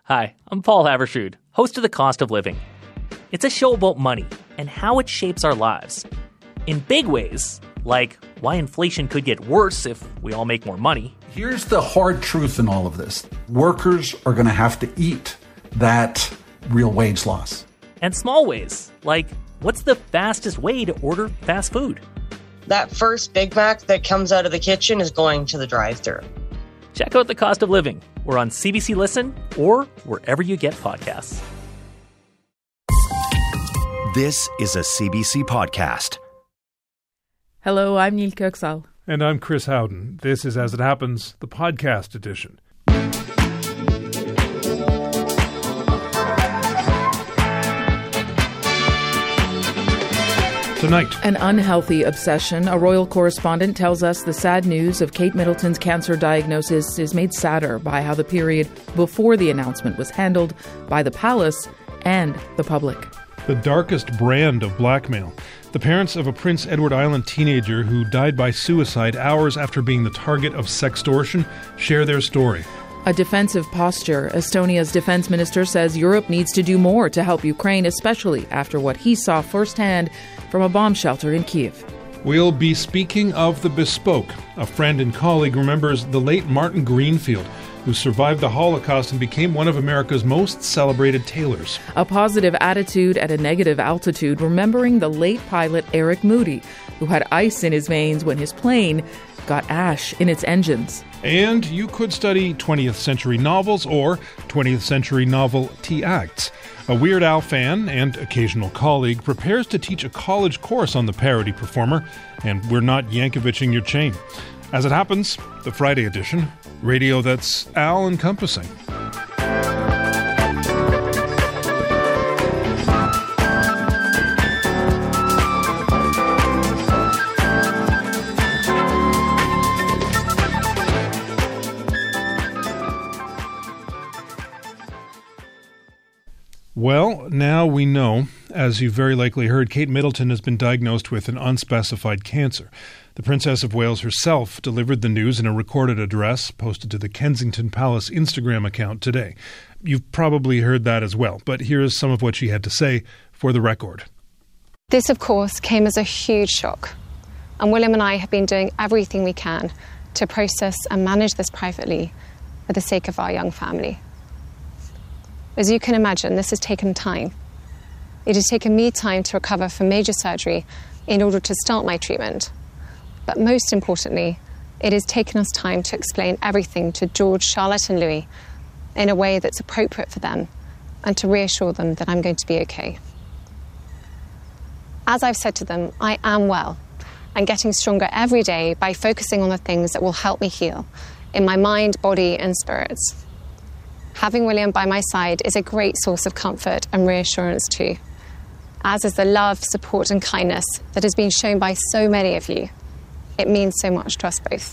Hi, I'm Paul Havershood, host of The Cost of Living. It's a show about money and how it shapes our lives. In big ways, like why inflation could get worse if we all make more money. Here's the hard truth in all of this. Workers are going to have to eat that real wage loss. And small ways, like what's the fastest way to order fast food? That first Big Mac that comes out of the kitchen is going to the drive-thru. Check out The Cost of Living. We're on CBC Listen or wherever you get podcasts. This is a CBC podcast. Hello, I'm Neil Kirksall. And I'm Chris Howden. This is As It Happens, the podcast edition. Tonight, An unhealthy obsession. A royal correspondent tells us the sad news of Kate Middleton's cancer diagnosis is made sadder by how the period before the announcement was handled by the palace and the public. the darkest brand of blackmail. The parents of a Prince Edward Island teenager who died by suicide hours after being the target of sextortion share their story. A defensive posture. Estonia's defense minister says Europe needs to do more to help Ukraine, especially after what he saw firsthand from a bomb shelter in Kyiv. We'll be speaking of the bespoke. A friend and colleague remembers the late Martin Greenfield, who survived the Holocaust and became one of America's most celebrated tailors. A positive attitude at a negative altitude, remembering the late pilot Eric Moody, who had ice in his veins when his plane got ash in its engines. And you could study 20th century novels or 20th century novelty acts. A Weird Al fan and occasional colleague prepares to teach a college course on the parody performer, and we're not Yankovicing your chain. As it happens, the Friday edition, radio that's all-encompassing. Well, now we know, as you very likely heard, Kate Middleton has been diagnosed with an unspecified cancer. The Princess of Wales herself delivered the news in a recorded address posted to the Kensington Palace Instagram account today. You've probably heard that as well, but here is some of what she had to say for the record. This, of course, came as a huge shock, and William and I have been doing everything we can to process and manage this privately for the sake of our young family. As you can imagine, this has taken time. It has taken me time to recover from major surgery in order to start my treatment. But most importantly, it has taken us time to explain everything to George, Charlotte and Louis in a way that's appropriate for them and to reassure them that I'm going to be okay. As I've said to them, I am well and getting stronger every day by focusing on the things that will help me heal in my mind, body and spirits. Having William by my side is a great source of comfort and reassurance too, as is the love, support and kindness that has been shown by so many of you. It means so much to us both.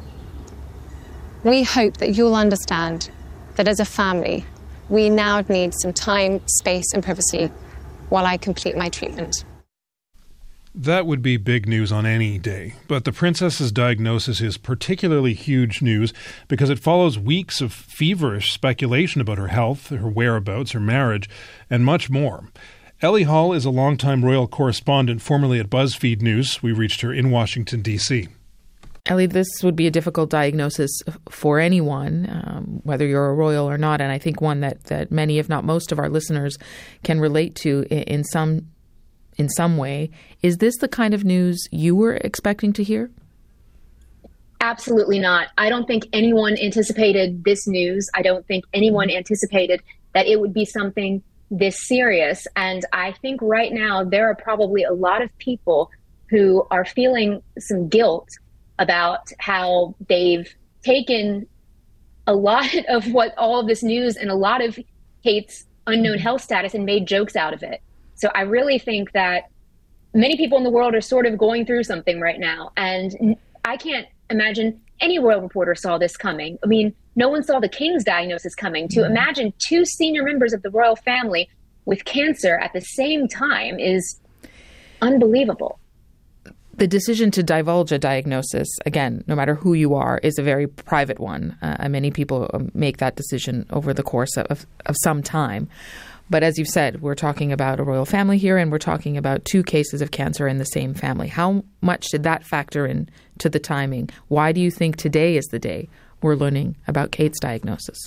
We hope that you'll understand that as a family, we now need some time, space and privacy while I complete my treatment. That would be big news on any day, but the princess's diagnosis is particularly huge news because it follows weeks of feverish speculation about her health, her whereabouts, her marriage, and much more. Ellie Hall is a longtime royal correspondent, formerly at BuzzFeed News. We reached her in Washington, D.C. Ellie, this would be a difficult diagnosis for anyone, whether you're a royal or not, and I think one that many, if not most of our listeners can relate to in some way. Is this the kind of news you were expecting to hear? Absolutely not. I don't think anyone anticipated this news. I don't think anyone anticipated that it would be something this serious. And I think right now there are probably a lot of people who are feeling some guilt about how they've taken a lot of what all of this news and a lot of Kate's unknown health status and made jokes out of it. So I really think that many people in the world are sort of going through something right now. And I can't imagine any royal reporter saw this coming. I mean, no one saw the king's diagnosis coming. To imagine two senior members of the royal family with cancer at the same time is unbelievable. The decision to divulge a diagnosis, again, no matter who you are, is a very private one. Many people make that decision over the course of some time. But as you've said, we're talking about a royal family here, and we're talking about 2 cases of cancer in the same family. How much did that factor in to the timing? Why do you think today is the day we're learning about Kate's diagnosis?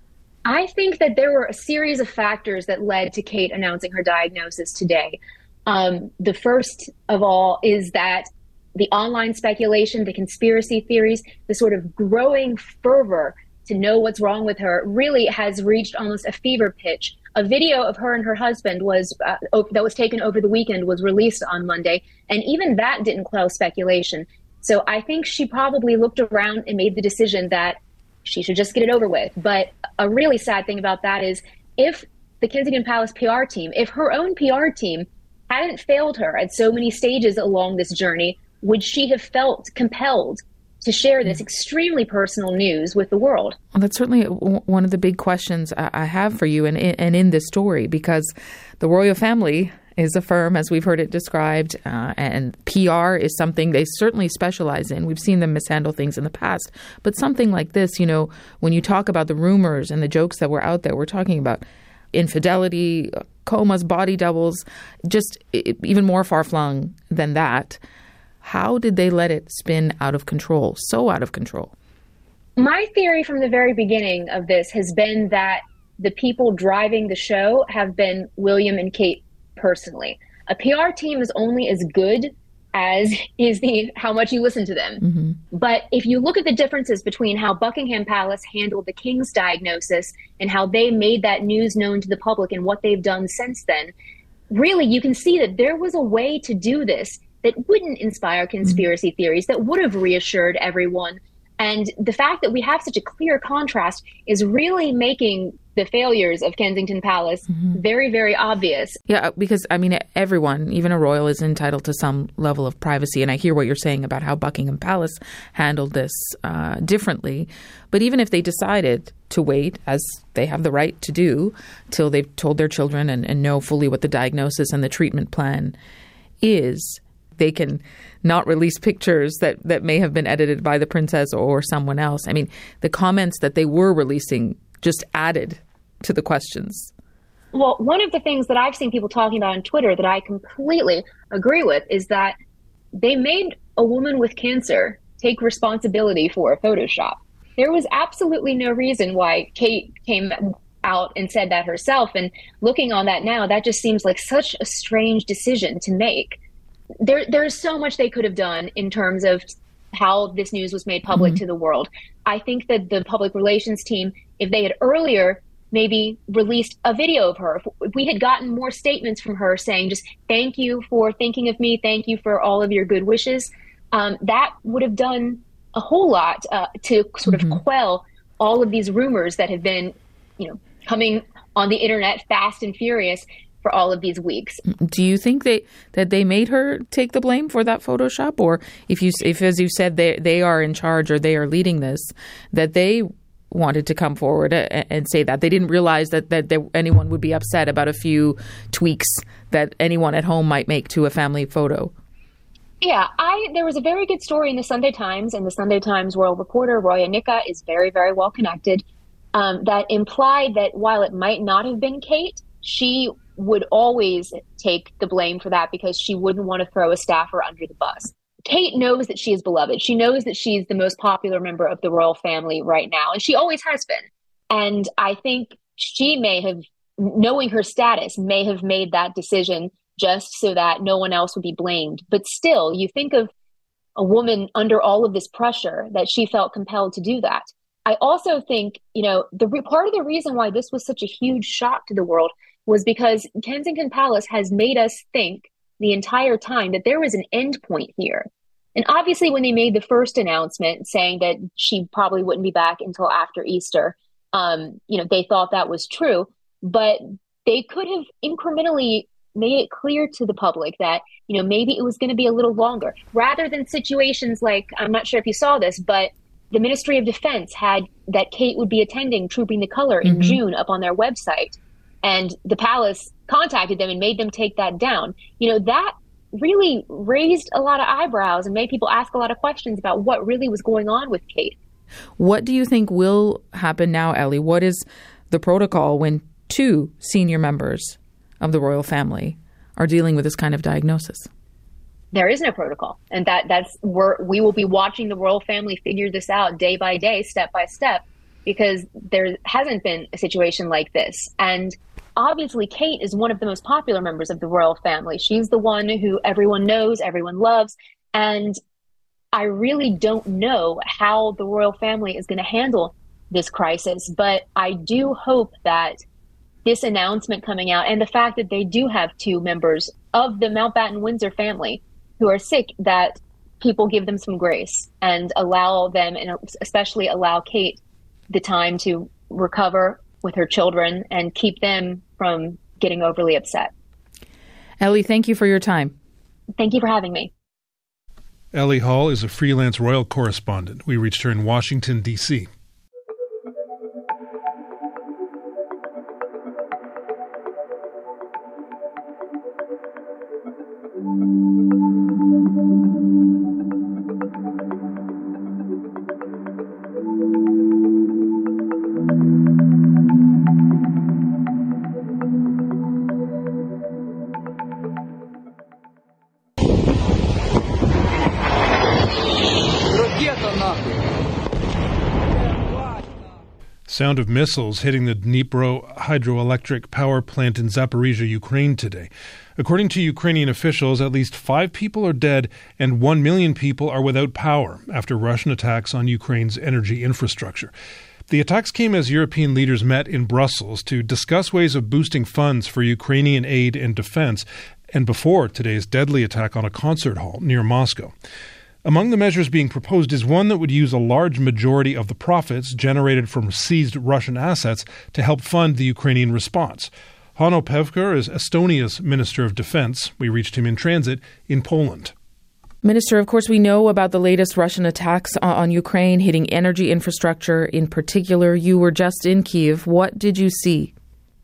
I think that there were a series of factors that led to Kate announcing her diagnosis today. The first of all is that the online speculation, the conspiracy theories, the sort of growing fervor to know what's wrong with her really has reached almost a fever pitch. A video of her and her husband that was taken over the weekend was released on Monday, and even that didn't quell speculation. So I think she probably looked around and made the decision that she should just get it over with. But a really sad thing about that is if the Kensington Palace PR team, if her own PR team hadn't failed her at so many stages along this journey, would she have felt compelled to share this extremely personal news with the world? Well, that's certainly one of the big questions I have for you and in this story, because the royal family is a firm, as we've heard it described, and PR is something they certainly specialize in. We've seen them mishandle things in the past. But something like this, when you talk about the rumors and the jokes that were out there, we're talking about infidelity, comas, body doubles, just even more far-flung than that. How did they let it spin out of control, so out of control? My theory from the very beginning of this has been that the people driving the show have been William and Kate personally. A PR team is only as good as is how much you listen to them. Mm-hmm. But if you look at the differences between how Buckingham Palace handled the King's diagnosis and how they made that news known to the public and what they've done since then, really you can see that there was a way to do this that wouldn't inspire conspiracy theories, that would have reassured everyone. And the fact that we have such a clear contrast is really making the failures of Kensington Palace very, very obvious. Yeah, because, everyone, even a royal, is entitled to some level of privacy. And I hear what you're saying about how Buckingham Palace handled this differently. But even if they decided to wait, as they have the right to do, till they've told their children and know fully what the diagnosis and the treatment plan is, they can not release pictures that may have been edited by the princess or someone else. The comments that they were releasing just added to the questions. Well, one of the things that I've seen people talking about on Twitter that I completely agree with is that they made a woman with cancer take responsibility for a Photoshop. There was absolutely no reason why Kate came out and said that herself. And looking on that now, that just seems like such a strange decision to make. There's so much they could have done in terms of how this news was made public to the world. I think that the public relations team, if they had earlier maybe released a video of her, if we had gotten more statements from her saying just thank you for thinking of me, thank you for all of your good wishes, that would have done a whole lot to sort of quell all of these rumors that have been, coming on the internet fast and furious for all of these weeks. Do you think that they made her take the blame for that Photoshop? Or if as you said, they are in charge or they are leading this, that they wanted to come forward and say that? They didn't realize that anyone would be upset about a few tweaks that anyone at home might make to a family photo. Yeah, there was a very good story in the Sunday Times, and the Sunday Times royal reporter, Roya Nika, is very, very well connected, that implied that while it might not have been Kate, she would always take the blame for that because she wouldn't want to throw a staffer under the bus. Kate knows that she is beloved. She knows that she's the most popular member of the royal family right now, and she always has been. And I think she may have, knowing her status, may have made that decision just so that no one else would be blamed. But still, you think of a woman under all of this pressure that she felt compelled to do that. I also think, part of the reason why this was such a huge shock to the world was because Kensington Palace has made us think the entire time that there was an end point here. And obviously when they made the first announcement saying that she probably wouldn't be back until after Easter, they thought that was true, but they could have incrementally made it clear to the public that, maybe it was going to be a little longer, rather than situations like, I'm not sure if you saw this, but the Ministry of Defense had that Kate would be attending Trooping the Color in June up on their website. And the palace contacted them and made them take that down. That really raised a lot of eyebrows and made people ask a lot of questions about what really was going on with Kate. What do you think will happen now, Ellie? What is the protocol when two senior members of the royal family are dealing with this kind of diagnosis? There is no protocol. And we will be watching the royal family figure this out day by day, step by step, because there hasn't been a situation like this. And obviously, Kate is one of the most popular members of the royal family. She's the one who everyone knows, everyone loves. And I really don't know how the royal family is going to handle this crisis, but I do hope that this announcement coming out and the fact that they do have two members of the Mountbatten-Windsor family who are sick, that people give them some grace and allow them, and especially allow Kate, the time to recover with her children and keep them from getting overly upset. Ellie, thank you for your time. Thank you for having me. Ellie Hall is a freelance royal correspondent. We reached her in Washington, D.C. Sound of missiles hitting the Dnipro hydroelectric power plant in Zaporizhzhia, Ukraine today. According to Ukrainian officials, at least 5 people are dead and 1 million people are without power after Russian attacks on Ukraine's energy infrastructure. The attacks came as European leaders met in Brussels to discuss ways of boosting funds for Ukrainian aid and defense, and before today's deadly attack on a concert hall near Moscow. Among the measures being proposed is one that would use a large majority of the profits generated from seized Russian assets to help fund the Ukrainian response. Hanno Pevkur is Estonia's Minister of Defense. We reached him in transit in Poland. Minister, of course, we know about the latest Russian attacks on Ukraine, hitting energy infrastructure in particular. You were just in Kyiv. What did you see?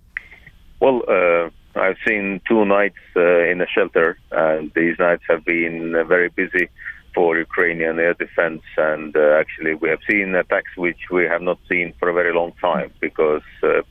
Well, I've seen 2 nights in a shelter, and these nights have been very busy for Ukrainian air defense, and actually we have seen attacks which we have not seen for a very long time, because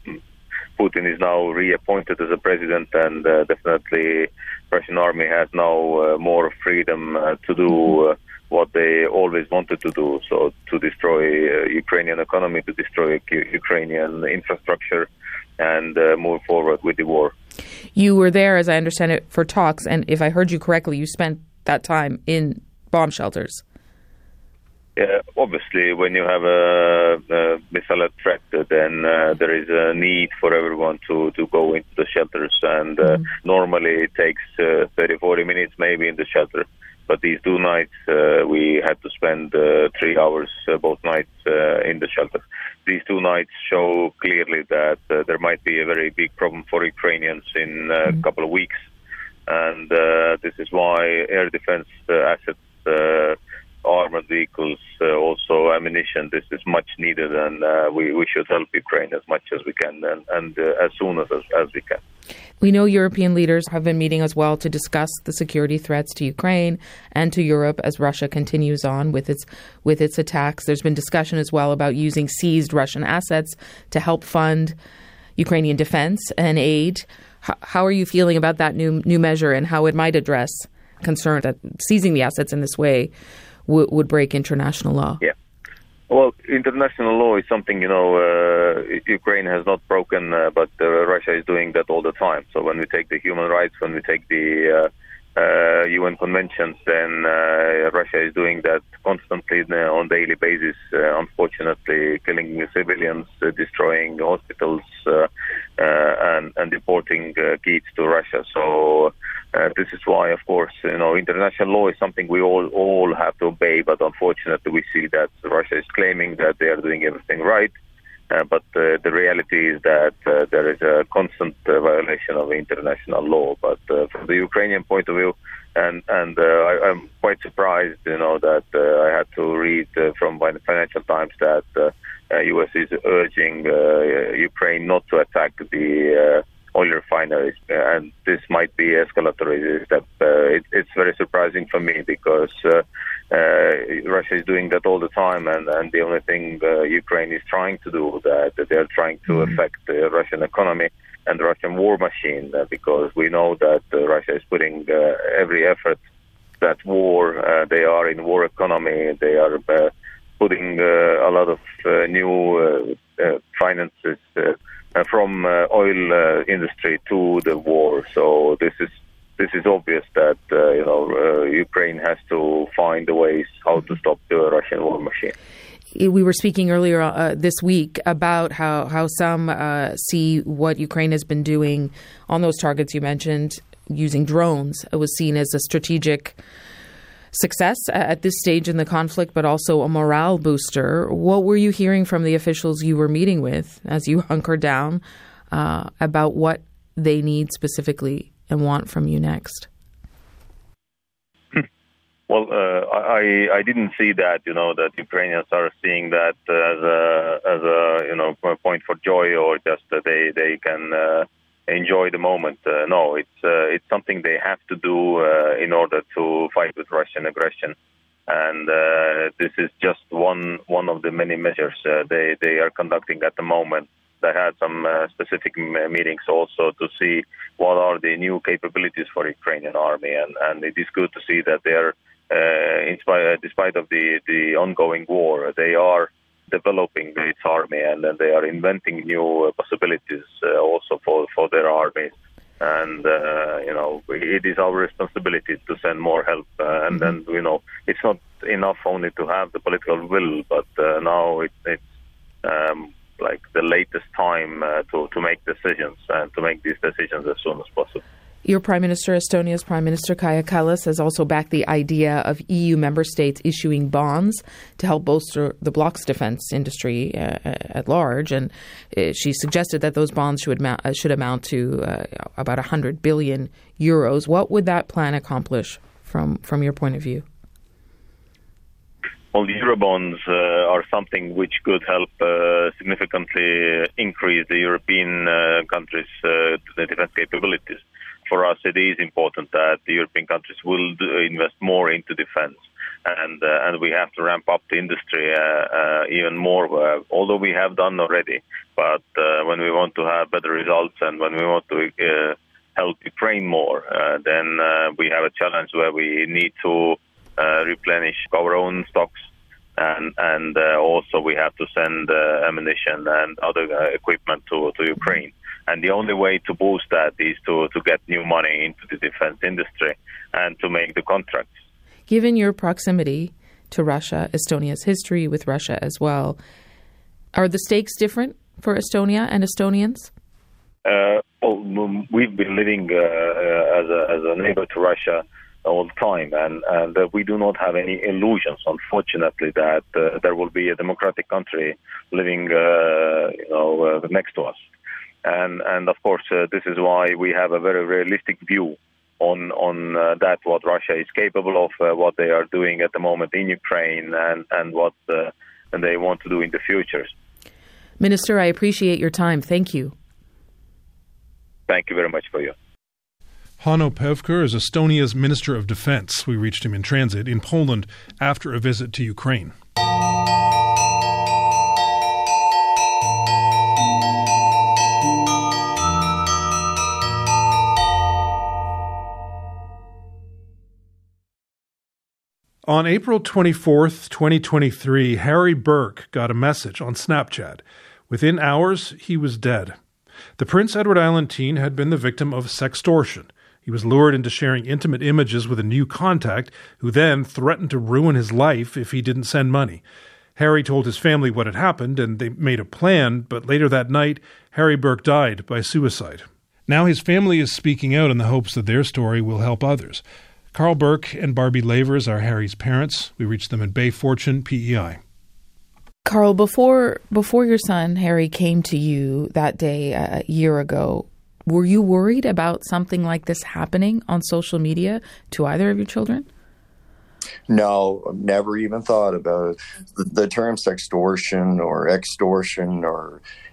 Putin is now reappointed as a president, and definitely Russian army has now more freedom to do what they always wanted to do, so to destroy Ukrainian economy, to destroy Ukrainian infrastructure, and move forward with the war. You were there, as I understand it, for talks, and if I heard you correctly, you spent that time in bomb shelters. Yeah, obviously, when you have a missile threat, then there is a need for everyone to go into the shelters, and normally it takes 30-40 minutes maybe in the shelter. But these 2 nights, we had to spend 3 hours both nights in the shelter. These 2 nights show clearly that there might be a very big problem for Ukrainians in a couple of weeks. And this is why air defense assets, armored vehicles, also ammunition, this is much needed, and we should help Ukraine as much as we can and as soon as we can. We know European leaders have been meeting as well to discuss the security threats to Ukraine and to Europe as Russia continues on with its attacks. There's been discussion as well about using seized Russian assets to help fund Ukrainian defense and aid. How are you feeling about that new measure and how it might address concern that seizing the assets in this way would break international law? Yeah. Well, international law is something, Ukraine has not broken, but Russia is doing that all the time. So when we take the human rights, when we take the UN conventions, then Russia is doing that constantly on daily basis, unfortunately killing civilians, destroying hospitals, and deporting kids to Russia. So this is why, of course, international law is something we all have to obey, but unfortunately we see that Russia is claiming that they are doing everything right. But the reality is that there is a constant violation of international law. But from the Ukrainian point of view, and I'm quite surprised, that I had to read from Financial Times that U.S. is urging Ukraine not to attack the oil refineries, and this might be escalatory step. It's very surprising for me because Russia is doing that all the time, and the only thing Ukraine is trying to do, that they are trying to affect the Russian economy and the Russian war machine, because we know that Russia is putting every effort that war. They are in war economy. They are putting a lot of new finances from oil industry to the war. So this is obvious that Ukraine has to find the ways how to stop the Russian war machine. We were speaking earlier this week about how some see what Ukraine has been doing on those targets you mentioned, using drones. It was seen as a strategic success at this stage in the conflict, but also a morale booster. What were you hearing from the officials you were meeting with as you hunkered down about what they need specifically and want from you next? Well, I didn't see that, that Ukrainians are seeing that as a point for joy, or just that they can enjoy the moment. No, it's something they have to do in order to fight with Russian aggression, and this is just one of the many measures they are conducting at the moment. They had some specific meetings also to see what are the new capabilities for Ukrainian army, and it is good to see that they are, despite of the ongoing war, they are developing its army, and then they are inventing new possibilities also for their armies. And it is our responsibility to send more help. And then it's not enough only to have the political will, but now it's like the latest time to make decisions, and to make these decisions as soon as possible. Your Prime Minister, Estonia's Prime Minister Kaja Kallas, has also backed the idea of EU member states issuing bonds to help bolster the bloc's defence industry at large. And she suggested that those bonds should amount to about 100 billion euros. What would that plan accomplish from your point of view? Well, the Eurobonds are something which could help significantly increase the European countries' defence capabilities. For us, it is important that the European countries will invest more into defence, and we have to ramp up the industry even more, although we have done already. But when we want to have better results, and when we want to help Ukraine more, then we have a challenge where we need to replenish our own stocks, and also we have to send ammunition and other equipment to Ukraine. And the only way to boost that is to get new money into the defense industry and to make the contracts. Given your proximity to Russia, Estonia's history with Russia as well, are the stakes different for Estonia and Estonians? We've been living as a neighbor to Russia all the time, and we do not have any illusions, unfortunately, that there will be a democratic country living next to us. And of course, this is why we have a very realistic view on that, what Russia is capable of, what they are doing at the moment in Ukraine, and what they want to do in the future. Minister, I appreciate your time. Thank you. Thank you very much for you. Hanno Pevkur is Estonia's Minister of Defense. We reached him in transit in Poland after a visit to Ukraine. On April 24th, 2023, Harry Burke got a message on Snapchat. Within hours, he was dead. The Prince Edward Island teen had been the victim of sextortion. He was lured into sharing intimate images with a new contact who then threatened to ruin his life if he didn't send money. Harry told his family what had happened, and they made a plan, but later that night, Harry Burke died by suicide. Now his family is speaking out in the hopes that their story will help others. Carl Burke and Barbie Lavers are Harry's parents. We reached them at Bay Fortune, PEI. Carl, before your son Harry came to you that day a year ago, were you worried about something like this happening on social media to either of your children? No, never even thought about it. The term sextortion or extortion or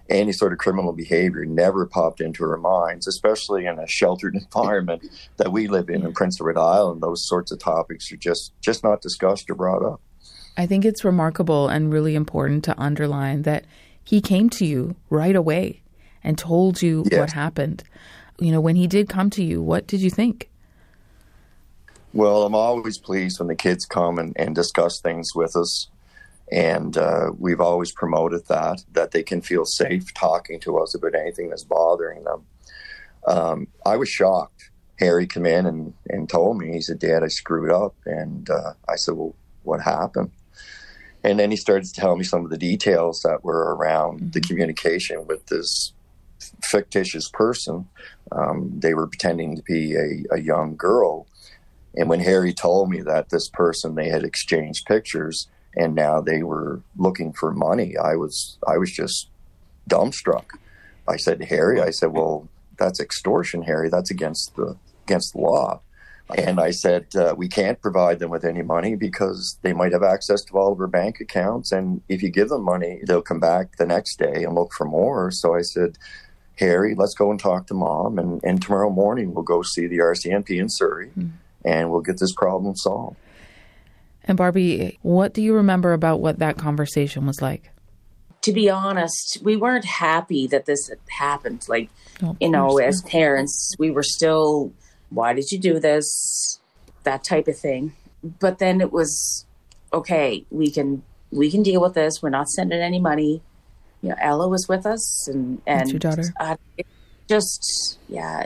any sort of criminal behavior never popped into our minds, especially in a sheltered environment that we live in Prince Edward Island. Those sorts of topics are just not discussed or brought up. I think it's remarkable and really important to underline that he came to you right away and told you what happened. You know, when he did come to you, what did you think? Well, I'm always pleased when the kids come and discuss things with us. And we've always promoted that they can feel safe talking to us about anything that's bothering them. I was shocked. Harry came in and told me, he said, "Dad, I screwed up." And I said, "Well, what happened?" And then he started to tell me some of the details that were around the communication with this fictitious person. They were pretending to be a young girl. And when Harry told me that this person, they had exchanged pictures and now they were looking for money, I was just dumbstruck. I said to Harry, I said, "Well, that's extortion, Harry. That's against the law." And I said, "We can't provide them with any money because they might have access to all of our bank accounts. And if you give them money, they'll come back the next day and look for more." So I said, "Harry, let's go and talk to Mom. And tomorrow morning we'll go see the RCMP in Surrey and we'll get this problem solved." And Barbie, what do you remember about what that conversation was like? To be honest, we weren't happy that this had happened. Like, as parents, we were still, "Why did you do this?" That type of thing. But then it was, okay, we can deal with this. We're not sending any money. You know, Ella was with us, and that's your daughter. It just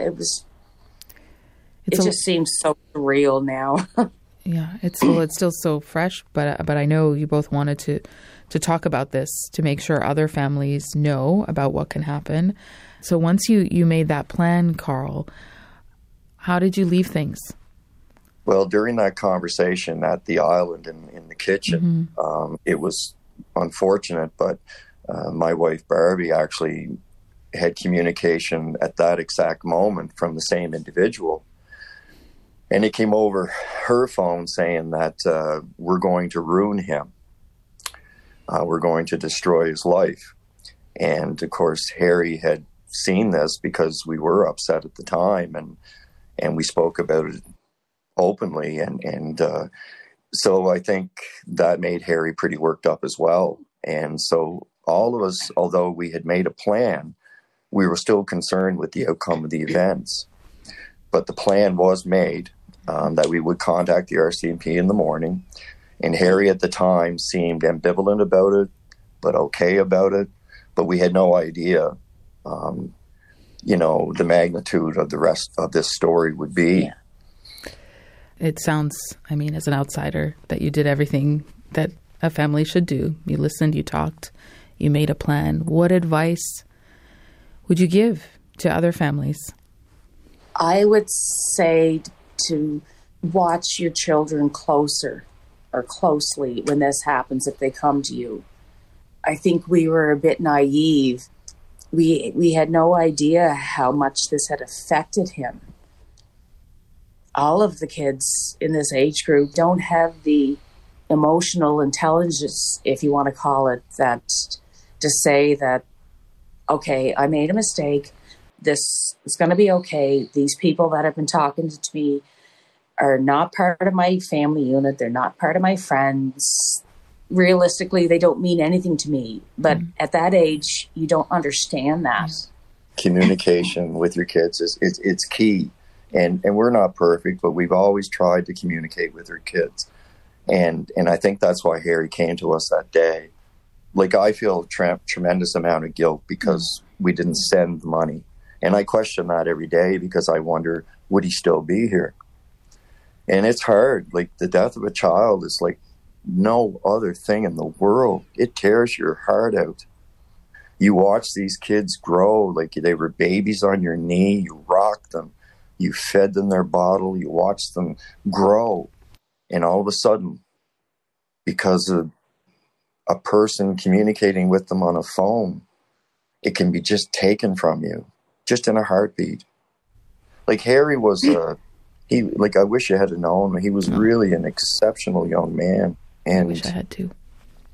seems so real now. Yeah, it's still so fresh, but I know you both wanted to talk about this to make sure other families know about what can happen. So once you made that plan, Carl, how did you leave things? Well, during that conversation at the island in the kitchen, it was unfortunate, but my wife Barbie actually had communication at that exact moment from the same individual. And it came over her phone saying that we're going to ruin him. We're going to destroy his life. And of course, Harry had seen this because we were upset at the time and we spoke about it openly. And so I think that made Harry pretty worked up as well. And so all of us, although we had made a plan, we were still concerned with the outcome of the events. But the plan was made. That we would contact the RCMP in the morning. And Harry at the time seemed ambivalent about it, but okay about it. But we had no idea, the magnitude of the rest of this story would be. Yeah. It sounds, as an outsider, that you did everything that a family should do. You listened, you talked, you made a plan. What advice would you give to other families? I would say to watch your children closely when this happens, if they come to you. I think we were a bit naive. We had no idea how much this had affected him. All of the kids in this age group don't have the emotional intelligence, if you want to call it that, to say that, okay, I made a mistake. This is going to be okay. These people that have been talking to me are not part of my family unit. They're not part of my friends. Realistically, they don't mean anything to me. But at that age, you don't understand that. Communication with your kids it's key. And we're not perfect, but we've always tried to communicate with our kids. And I think that's why Harry came to us that day. Like, I feel a tremendous amount of guilt because we didn't send the money. And I question that every day because I wonder, would he still be here? And it's hard. Like, the death of a child is like no other thing in the world. It tears your heart out. You watch these kids grow like they were babies on your knee. You rocked them. You fed them their bottle. You watched them grow. And all of a sudden, because of a person communicating with them on a phone, it can be just taken from you, just in a heartbeat. Like, Harry was I wish you had known. He was really an exceptional young man. And I wish I had too.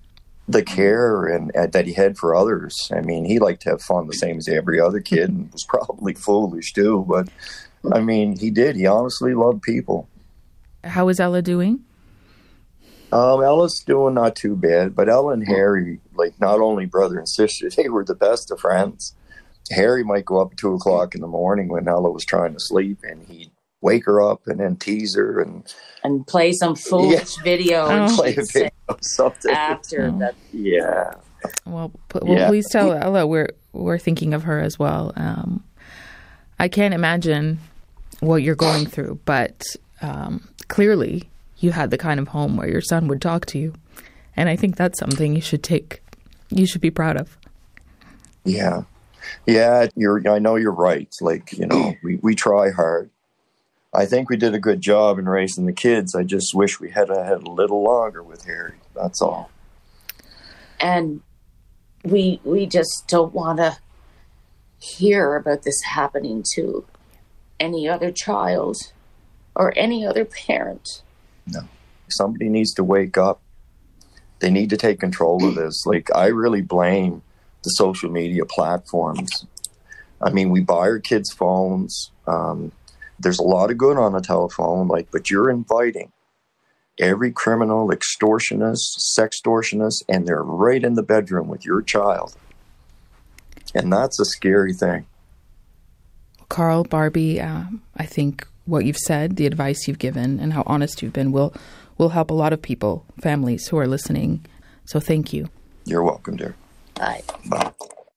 the care and that he had for others. I mean, he liked to have fun the same as every other kid, and was probably foolish too. But I mean, he did. He honestly loved people. How is Ella doing? Ella's doing not too bad, but Ella and Harry, like not only brother and sister, they were the best of friends. Harry might go up at 2 o'clock in the morning when Ella was trying to sleep, and he'd wake her up and then tease her and play some foolish video and play a video something after that. Yeah. Well, please tell Ella we're thinking of her as well. I can't imagine what you're going through, but clearly you had the kind of home where your son would talk to you, and I think that's something you should be proud of. Yeah. I know you're right. Like, you know, we try hard. I think we did a good job in raising the kids. I just wish we had a little longer with Harry. That's all. And we just don't want to hear about this happening to any other child or any other parent. No. Somebody needs to wake up. They need to take control of this. Like, I really blame the social media platforms. I mean, we buy our kids phones. There's a lot of good on the telephone, but you're inviting every criminal, extortionist, sextortionist, and they're right in the bedroom with your child. And that's a scary thing. Carl, Barbie, I think what you've said, the advice you've given, and how honest you've been will help a lot of people, families who are listening. So thank you. You're welcome, dear. Bye. Bye.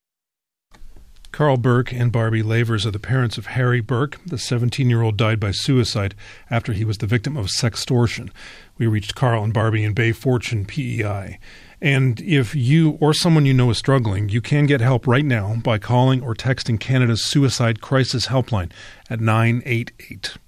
Carl Burke and Barbie Lavers are the parents of Harry Burke. The 17-year-old died by suicide after he was the victim of sextortion. We reached Carl and Barbie in Bay Fortune, PEI. And if you or someone you know is struggling, you can get help right now by calling or texting Canada's Suicide Crisis Helpline at 988.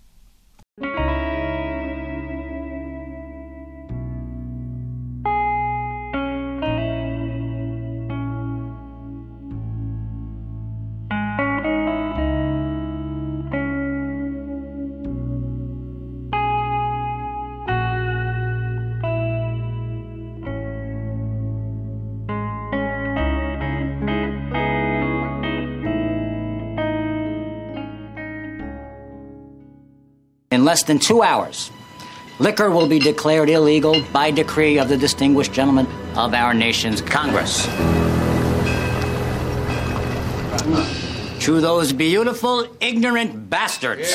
In less than 2 hours, liquor will be declared illegal by decree of the distinguished gentlemen of our nation's Congress. To those beautiful, ignorant bastards.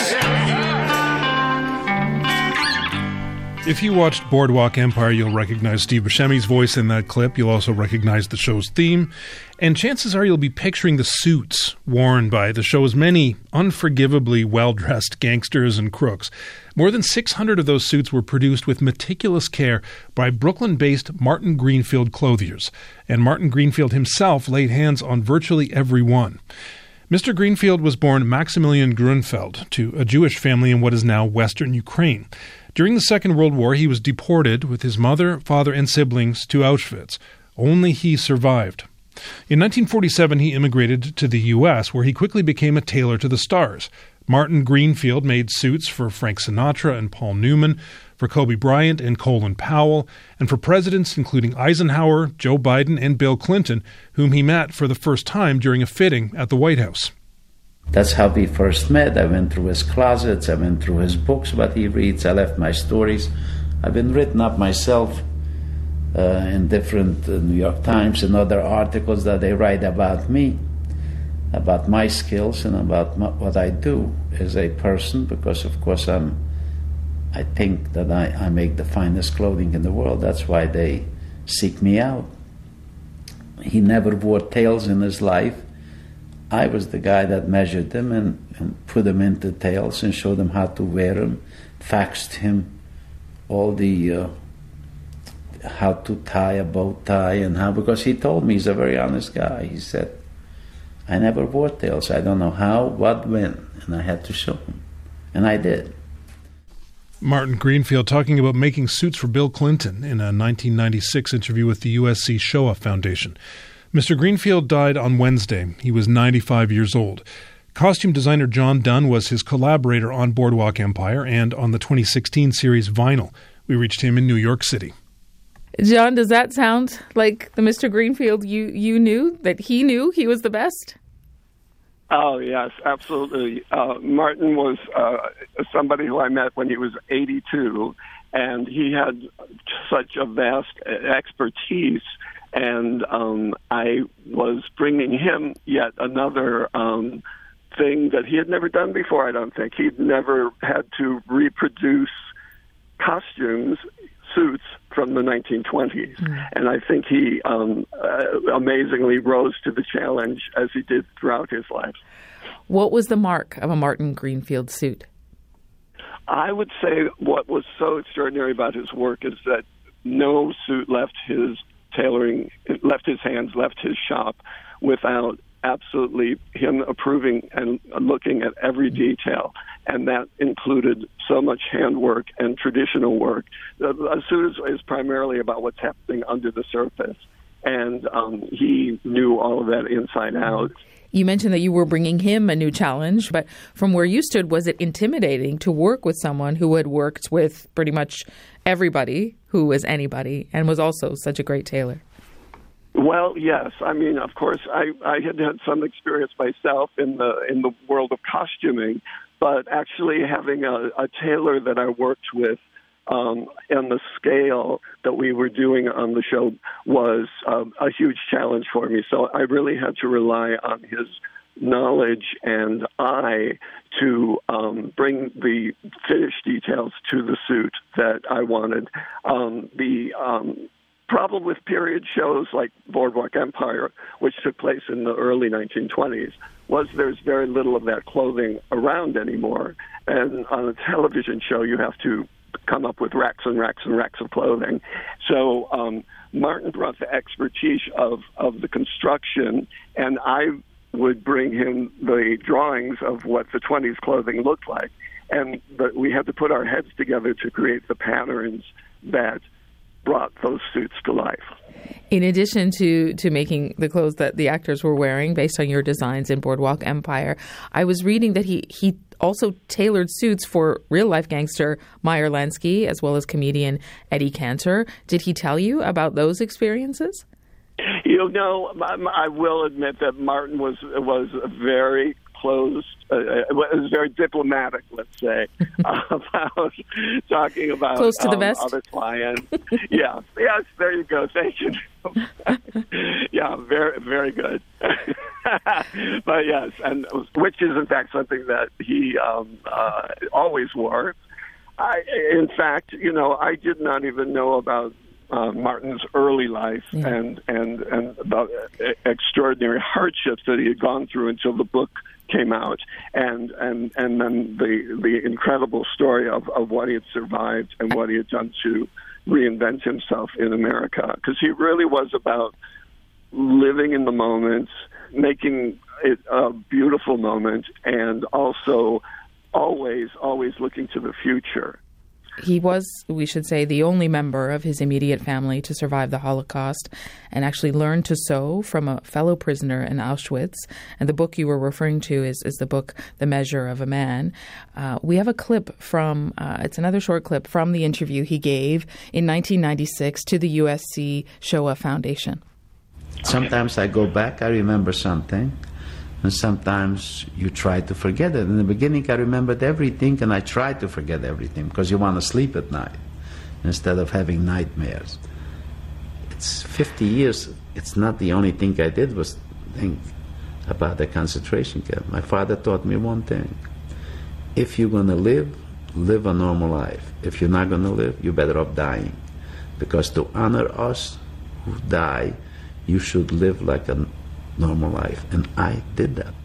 If you watched Boardwalk Empire, you'll recognize Steve Buscemi's voice in that clip. You'll also recognize the show's theme. And chances are you'll be picturing the suits worn by the show's many unforgivably well-dressed gangsters and crooks. More than 600 of those suits were produced with meticulous care by Brooklyn-based Martin Greenfield clothiers. And Martin Greenfield himself laid hands on virtually every one. Mr. Greenfield was born Maximilian Grunfeld to a Jewish family in what is now Western Ukraine. During the Second World War, he was deported with his mother, father, and siblings to Auschwitz. Only he survived. In 1947, he immigrated to the U.S., where he quickly became a tailor to the stars. Martin Greenfield made suits for Frank Sinatra and Paul Newman, for Kobe Bryant and Colin Powell, and for presidents including Eisenhower, Joe Biden, and Bill Clinton, whom he met for the first time during a fitting at the White House. That's how we first met. I went through his closets, I went through his books, what he reads, I left my stories. I've been written up myself in different New York Times and other articles that they write about me, about my skills and about what I do as a person, because of course I think that I make the finest clothing in the world. That's why they seek me out. He never wore tails in his life. I was the guy that measured them and put them into tails and showed them how to wear them, faxed him all the how to tie a bow tie and how, because he told me, he's a very honest guy. He said, I never wore tails. I don't know how, what, when. And I had to show him. And I did. Martin Greenfield talking about making suits for Bill Clinton in a 1996 interview with the USC Shoah Foundation. Mr. Greenfield died on Wednesday. He was 95 years old. Costume designer John Dunn was his collaborator on Boardwalk Empire and on the 2016 series Vinyl. We reached him in New York City. John, does that sound like the Mr. Greenfield you knew, that he knew he was the best? Oh, yes, absolutely. Martin was somebody who I met when he was 82, and he had such a vast expertise, and I was bringing him yet another thing that he had never done before, I don't think. He'd never had to reproduce costumes, suits from the 1920s. And I think he amazingly rose to the challenge as he did throughout his life. What was the mark of a Martin Greenfield suit? I would say what was so extraordinary about his work is that no suit left his tailoring, left his hands, left his shop without absolutely him approving and looking at every detail. And that included so much handwork and traditional work. A suit is primarily about what's happening under the surface. And he knew all of that inside out. You mentioned that you were bringing him a new challenge, but from where you stood, was it intimidating to work with someone who had worked with pretty much everybody who was anybody and was also such a great tailor? Well, yes. I mean, of course, I had had some experience myself in the world of costuming, but actually having a tailor that I worked with on the scale that we were doing on the show was a huge challenge for me. So I really had to rely on his knowledge and eye to bring the finished details to the suit that I wanted. The problem with period shows like Boardwalk Empire, which took place in the early 1920s, was there's very little of that clothing around anymore. And on a television show, you have to come up with racks and racks and racks of clothing. So Martin brought the expertise of the construction, and I would bring him the drawings of what the 20s clothing looked like. And we had to put our heads together to create the patterns that brought those suits to life. In addition to making the clothes that the actors were wearing based on your designs in Boardwalk Empire, I was reading that he also tailored suits for real-life gangster Meyer Lansky as well as comedian Eddie Cantor. Did he tell you about those experiences? You know, I will admit that Martin was very closed, was very diplomatic, let's say, about talking about close to the vest. Other clients. Yeah, yes, there you go. Thank you. Yeah, very, very good. But yes, and which is in fact something that he always wore. In fact, you know, I did not even know about Martin's early life and about extraordinary hardships that he had gone through until the book came out, and then the incredible story of what he had survived and what he had done to reinvent himself in America. Because he really was about living in the moment, making it a beautiful moment, and also always looking to the future. He was, we should say, the only member of his immediate family to survive the Holocaust and actually learned to sew from a fellow prisoner in Auschwitz. And the book you were referring to is the book The Measure of a Man. We have a clip from, it's another short clip from the interview he gave in 1996 to the USC Shoah Foundation. Sometimes I go back, I remember something. And sometimes you try to forget it. In the beginning, I remembered everything, and I tried to forget everything because you want to sleep at night instead of having nightmares. It's 50 years. It's not the only thing I did was think about the concentration camp. My father taught me one thing. If you're going to live a normal life. If you're not going to live, you're better off dying. Because to honor us who die, you should live like a normal life, and I did that.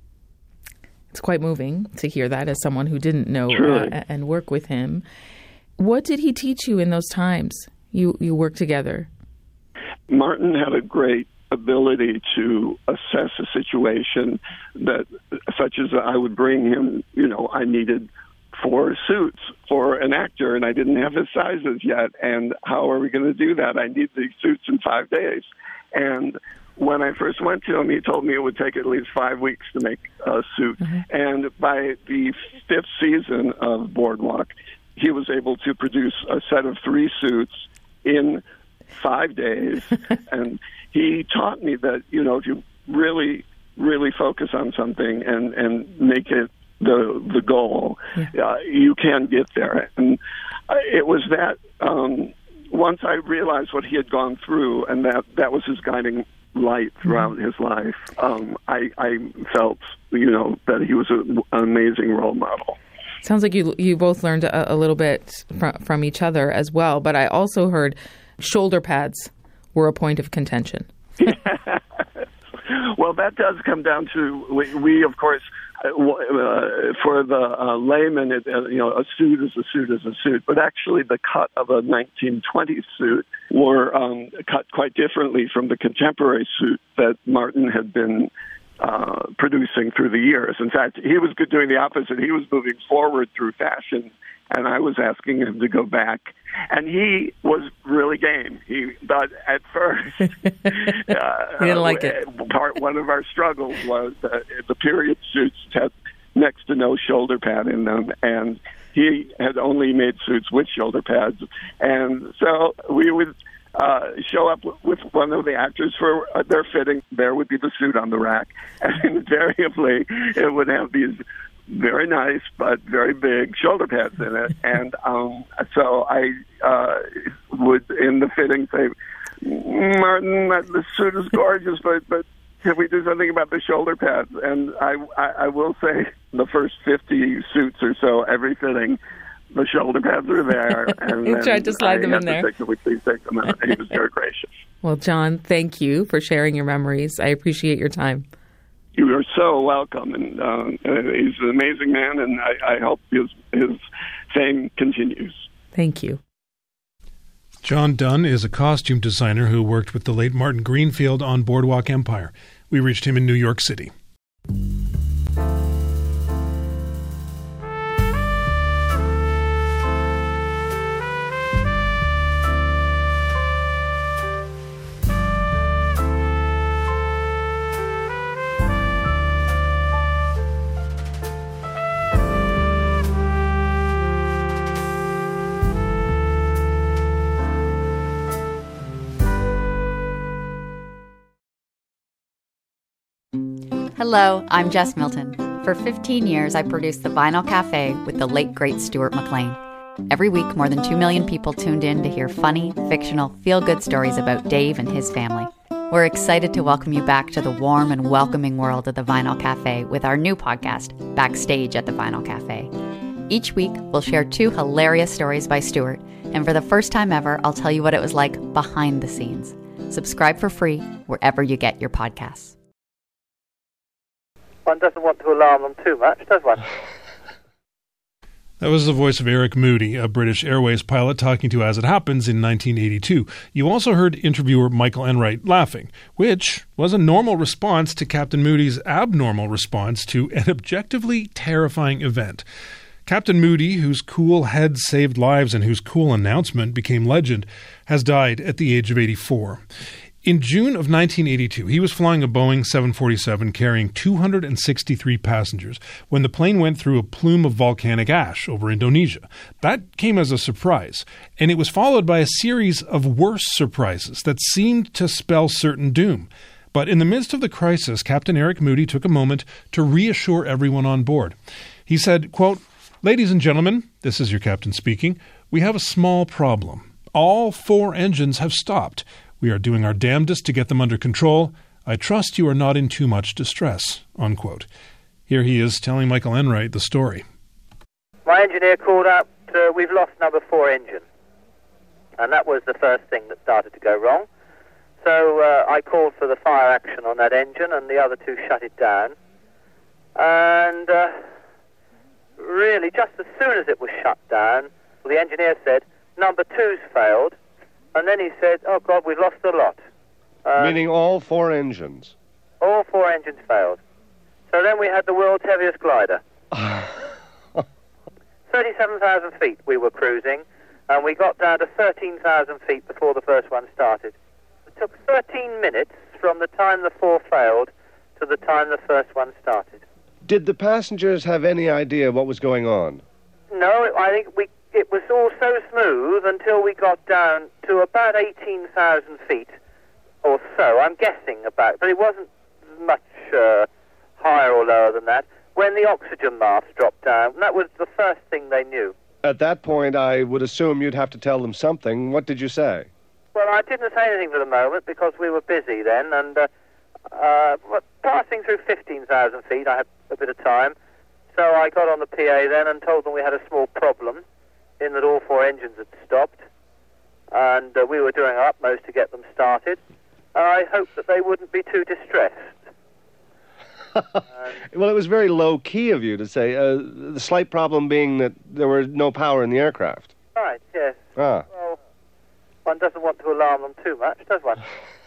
It's quite moving to hear that as someone who didn't know and work with him. What did he teach you in those times you worked together? Martin had a great ability to assess a situation that, such as I would bring him, you know, I needed 4 suits for an actor, and I didn't have his sizes yet, and how are we going to do that? I need these suits in 5 days. And when I first went to him, he told me it would take at least 5 weeks to make a suit. Mm-hmm. And by the 5th season of Boardwalk, he was able to produce a set of 3 suits in 5 days. And he taught me that, if you really, really focus on something and make it the goal, you can get there. And it was that once I realized what he had gone through, and that was his guiding light throughout his life, I felt, that he was an amazing role model. Sounds like you both learned a little bit from each other as well, but I also heard shoulder pads were a point of contention. Well, that does come down to, we of course, for the layman, a suit is a suit is a suit. But actually, the cut of a 1920s suit were cut quite differently from the contemporary suit that Martin had been producing through the years. In fact, he was doing the opposite. He was moving forward through fashion, and I was asking him to go back. And he was really game. But at first, he didn't like it. One of our struggles was the period suits had next to no shoulder pad in them, and he had only made suits with shoulder pads. And so we would show up with one of the actors for their fitting. There would be the suit on the rack, and invariably it would have these very nice but very big shoulder pads in it. And so I would, in the fitting, say, Martin, the suit is gorgeous, but can we do something about the shoulder pads? And I will say the first 50 suits or so, every fitting, the shoulder pads are there. And you tried to slide them in there. Please take them out. He was very gracious. Well, John, thank you for sharing your memories. I appreciate your time. You are so welcome, and he's an amazing man, and I hope his fame continues. Thank you. John Dunn is a costume designer who worked with the late Martin Greenfield on Boardwalk Empire. We reached him in New York City. Hello, I'm Jess Milton. For 15 years, I produced The Vinyl Cafe with the late, great Stuart McLean. Every week, more than 2 million people tuned in to hear funny, fictional, feel-good stories about Dave and his family. We're excited to welcome you back to the warm and welcoming world of The Vinyl Cafe with our new podcast, Backstage at The Vinyl Cafe. Each week, we'll share 2 hilarious stories by Stuart, and for the first time ever, I'll tell you what it was like behind the scenes. Subscribe for free wherever you get your podcasts. One doesn't want to alarm them too much, does one? That was the voice of Eric Moody, a British Airways pilot talking to As It Happens in 1982. You also heard interviewer Michael Enright laughing, which was a normal response to Captain Moody's abnormal response to an objectively terrifying event. Captain Moody, whose cool head saved lives and whose cool announcement became legend, has died at the age of 84. In June of 1982, he was flying a Boeing 747 carrying 263 passengers when the plane went through a plume of volcanic ash over Indonesia. That came as a surprise, and it was followed by a series of worse surprises that seemed to spell certain doom. But in the midst of the crisis, Captain Eric Moody took a moment to reassure everyone on board. He said, quote, "Ladies and gentlemen, this is your captain speaking, we have a small problem. All 4 engines have stopped. We are doing our damnedest to get them under control. I trust you are not in too much distress," unquote. Here he is telling Michael Enright the story. My engineer called up, we've lost number 4 engine. And that was the first thing that started to go wrong. So I called for the fire action on that engine, and the other 2 shut it down. And really, just as soon as it was shut down, the engineer said, number 2's failed. And then he said, oh, God, we've lost a lot. Meaning all 4 engines? All 4 engines failed. So then we had the world's heaviest glider. 37,000 feet we were cruising, and we got down to 13,000 feet before the first one started. It took 13 minutes from the time the 4 failed to the time the first one started. Did the passengers have any idea what was going on? No, I think it was all so smooth until we got down to about 18,000 feet or so, I'm guessing about, but it wasn't much higher or lower than that, when the oxygen mask dropped down. And that was the first thing they knew. At that point, I would assume you'd have to tell them something. What did you say? Well, I didn't say anything for the moment because we were busy then, and passing through 15,000 feet, I had a bit of time. So I got on the PA then and told them we had a small problem in that all 4 engines had stopped, and we were doing our utmost to get them started. I hoped that they wouldn't be too distressed. Well, it was very low-key of you to say, the slight problem being that there was no power in the aircraft. Right, yes. Ah. Well, one doesn't want to alarm them too much, does one?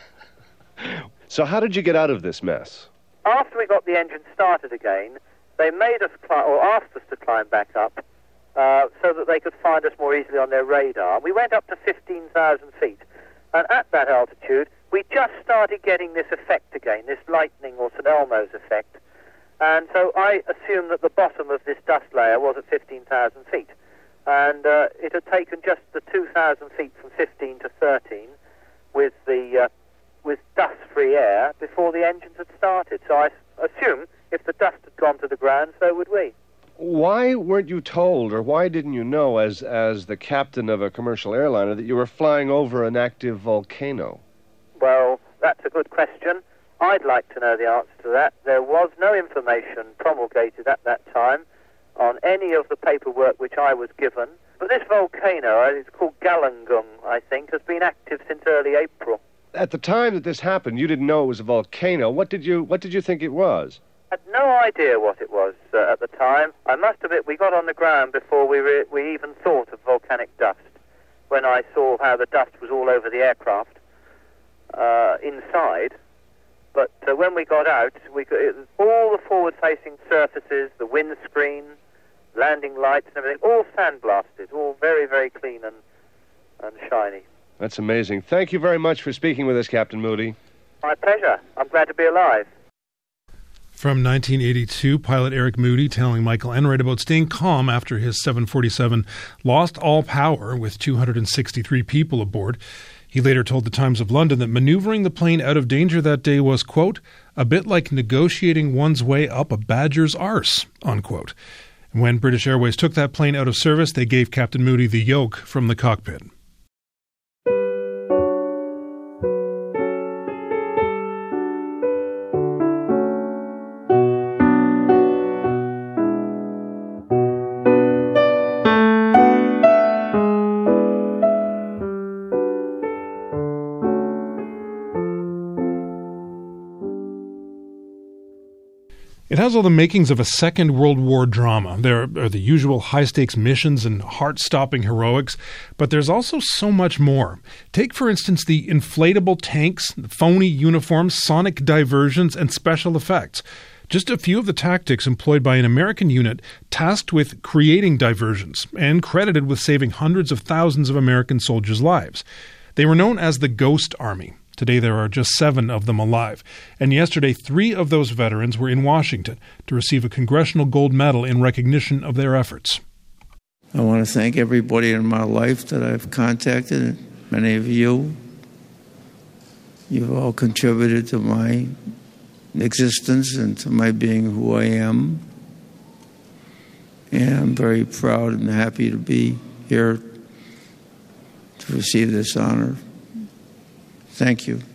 So how did you get out of this mess? After we got the engine started again, they made us or asked us to climb back up so that they could find us more easily on their radar. We went up to 15,000 feet, and at that altitude, we just started getting this effect again, this lightning or St. Elmo's effect. And so I assumed that the bottom of this dust layer was at 15,000 feet. And it had taken just the 2,000 feet from 15 to 13 with dust-free air before the engines had started. So I assume if the dust had gone to the ground, so would we. Why weren't you told, or why didn't you know, as the captain of a commercial airliner, that you were flying over an active volcano? Well, that's a good question. I'd like to know the answer to that. There was no information promulgated at that time on any of the paperwork which I was given. But this volcano, it's called Galunggung, I think, has been active since early April. At the time that this happened, you didn't know it was a volcano. What did you think it was? I had no idea what it was at the time. I must admit, we got on the ground before we even thought of volcanic dust, when I saw how the dust was all over the aircraft inside. But when we got out, all the forward-facing surfaces, the windscreen, landing lights and everything, all sandblasted, all very, very clean and shiny. That's amazing. Thank you very much for speaking with us, Captain Moody. My pleasure. I'm glad to be alive. From 1982, pilot Eric Moody telling Michael Enright about staying calm after his 747 lost all power with 263 people aboard. He later told the Times of London that maneuvering the plane out of danger that day was, quote, a bit like negotiating one's way up a badger's arse, unquote. And when British Airways took that plane out of service, they gave Captain Moody the yoke from the cockpit. It has all the makings of a Second World War drama. There are the usual high-stakes missions and heart-stopping heroics, but there's also so much more. Take, for instance, the inflatable tanks, the phony uniforms, sonic diversions, and special effects. Just a few of the tactics employed by an American unit tasked with creating diversions and credited with saving hundreds of thousands of American soldiers' lives. They were known as the Ghost Army. Today there are just 7 of them alive. And yesterday, 3 of those veterans were in Washington to receive a Congressional Gold Medal in recognition of their efforts. I want to thank everybody in my life that I've contacted, many of you. You've all contributed to my existence and to my being who I am. And I'm very proud and happy to be here to receive this honor. Thank you.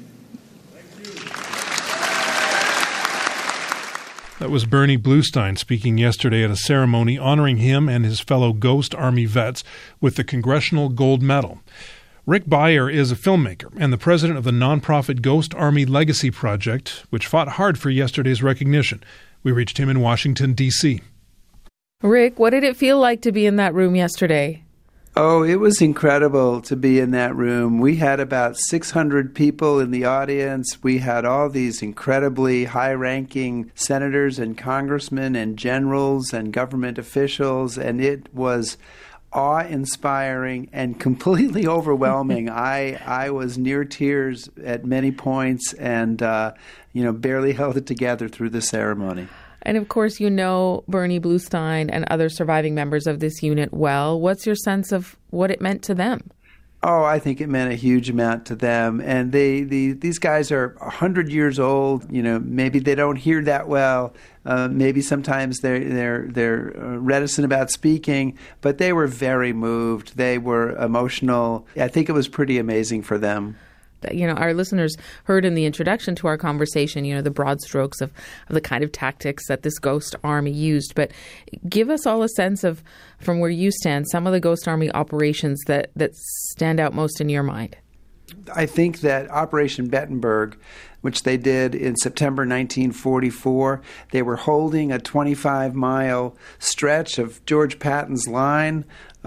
That was Bernie Bluestein speaking yesterday at a ceremony honoring him and his fellow Ghost Army vets with the Congressional Gold Medal. Rick Beyer is a filmmaker and the president of the nonprofit Ghost Army Legacy Project, which fought hard for yesterday's recognition. We reached him in Washington, D.C. Rick, what did it feel like to be in that room yesterday? Oh, it was incredible to be in that room. We had about 600 people in the audience. We had all these incredibly high-ranking senators and congressmen and generals and government officials, and it was awe-inspiring and completely overwhelming. I was near tears at many points and, barely held it together through the ceremony. And of course, you know Bernie Bluestein and other surviving members of this unit well. What's your sense of what it meant to them? Oh, I think it meant a huge amount to them. And these guys are 100 years old. You know, maybe they don't hear that well. Maybe sometimes they're reticent about speaking, but they were very moved. They were emotional. I think it was pretty amazing for them. You know, our listeners heard in the introduction to our conversation, you know, the broad strokes of the kind of tactics that this Ghost Army used. But give us all a sense of, from where you stand, some of the Ghost Army operations that stand out most in your mind. I think that Operation Bettenberg, which they did in September 1944, they were holding a 25-mile stretch of George Patton's line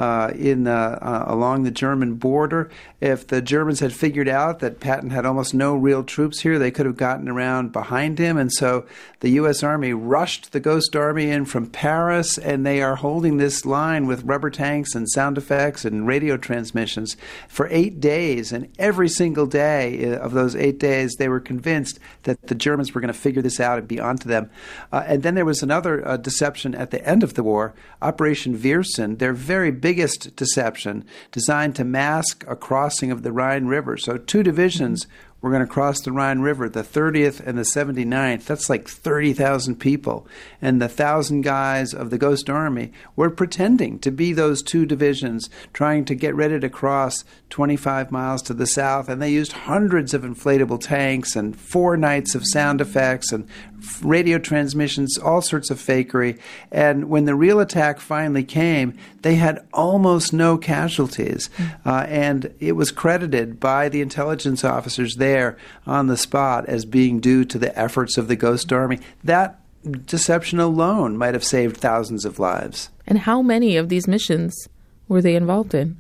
along the German border. If the Germans had figured out that Patton had almost no real troops here, they could have gotten around behind him. And so the U.S. Army rushed the Ghost Army in from Paris, and they are holding this line with rubber tanks and sound effects and radio transmissions for 8 days. And every single day of those 8 days, they were convinced that the Germans were going to figure this out and be onto them. And then there was another deception at the end of the war, Operation Viersen, their very biggest deception, designed to mask a crossing of the Rhine River. So 2 divisions were going to cross the Rhine River, the 30th and the 79th. That's like 30,000 people. And the 1,000 guys of the Ghost Army were pretending to be those 2 divisions, trying to get ready to cross 25 miles to the south. And they used hundreds of inflatable tanks and 4 nights of sound effects and radio transmissions, all sorts of fakery. And when the real attack finally came, they had almost no casualties. And it was credited by the intelligence officers there on the spot as being due to the efforts of the Ghost Army. That deception alone might have saved thousands of lives. And how many of these missions were they involved in?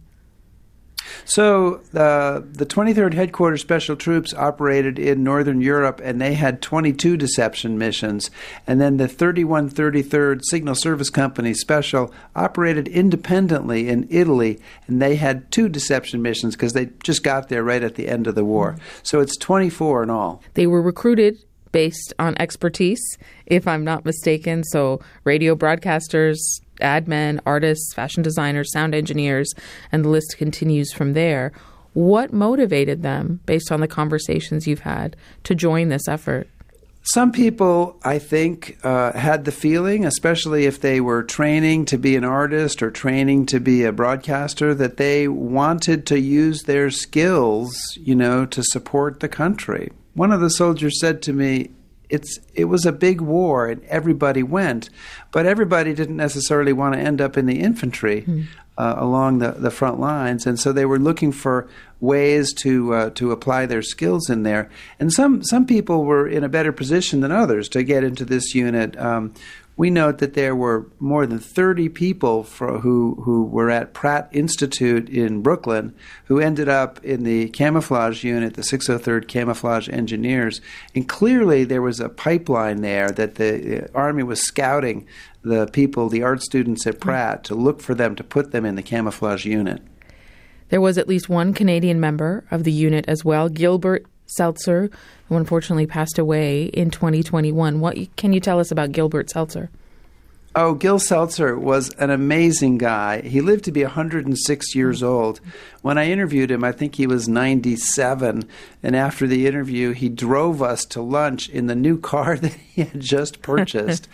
So the 23rd Headquarters Special Troops operated in Northern Europe, and they had 22 deception missions. And then the 3133rd Signal Service Company Special operated independently in Italy, and they had 2 deception missions because they just got there right at the end of the war. So it's 24 in all. They were recruited based on expertise, if I'm not mistaken. So radio broadcasters, ad men, artists, fashion designers, sound engineers, and the list continues from there. What motivated them, based on the conversations you've had, to join this effort? Some people, I think, had the feeling, especially if they were training to be an artist or training to be a broadcaster, that they wanted to use their skills, to support the country. One of the soldiers said to me, it was a big war and everybody went, but everybody didn't necessarily want to end up in the infantry along the front lines, and so they were looking for ways to apply their skills in there. And some people were in a better position than others to get into this unit. We note that there were more than 30 people who were at Pratt Institute in Brooklyn who ended up in the camouflage unit, the 603rd Camouflage Engineers. And clearly there was a pipeline there that the Army was scouting the people, the art students at Pratt, to look for them, to put them in the camouflage unit. There was at least one Canadian member of the unit as well, Gilbert Seltzer, who unfortunately passed away in 2021. What can you tell us about Gilbert Seltzer? Oh, Gil Seltzer was an amazing guy. He lived to be 106 years old. When I interviewed him, I think he was 97. And after the interview, he drove us to lunch in the new car that he had just purchased.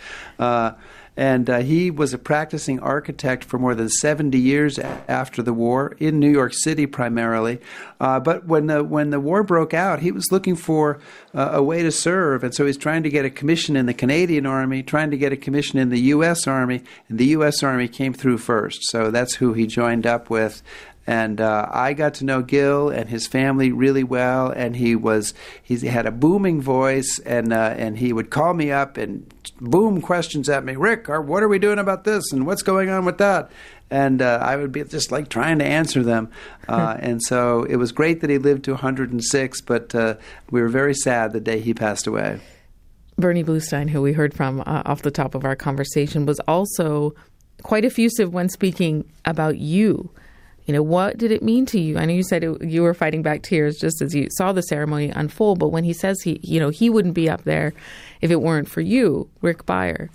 And he was a practicing architect for more than 70 years after the war, in New York City primarily. But when the war broke out, he was looking for a way to serve. And so he's trying to get a commission in the Canadian Army, trying to get a commission in the U.S. Army. And the U.S. Army came through first. So that's who he joined up with. And I got to know Gil and his family really well, and he had a booming voice, and he would call me up and boom questions at me. Rick, what are we doing about this, and what's going on with that? And I would be just like trying to answer them. And so it was great that he lived to 106, but we were very sad the day he passed away. Bernie Bluestein, who we heard from off the top of our conversation, was also quite effusive when speaking about you. What did it mean to you? I know you said you were fighting back tears just as you saw the ceremony unfold, but when he says he wouldn't be up there if it weren't for you, Rick Beyer.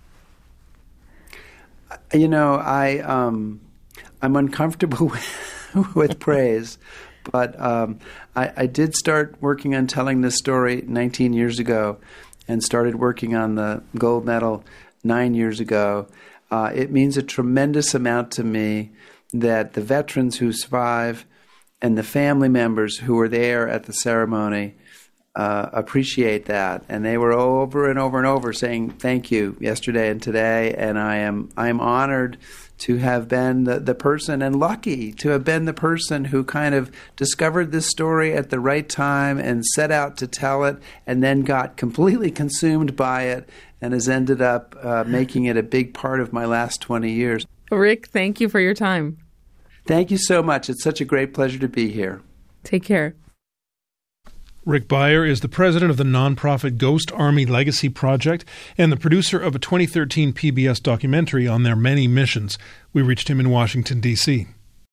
I'm uncomfortable with praise, but I did start working on telling this story 19 years ago and started working on the gold medal 9 years ago. It means a tremendous amount to me that the veterans who survive and the family members who were there at the ceremony appreciate that. And they were over and over and over saying thank you yesterday and today. And I am honored to have been the person, and lucky to have been the person who kind of discovered this story at the right time and set out to tell it, and then got completely consumed by it and has ended up making it a big part of my last 20 years. Rick, thank you for your time. Thank you so much. It's such a great pleasure to be here. Take care. Rick Beyer is the president of the nonprofit Ghost Army Legacy Project and the producer of a 2013 PBS documentary on their many missions. We reached him in Washington, D.C.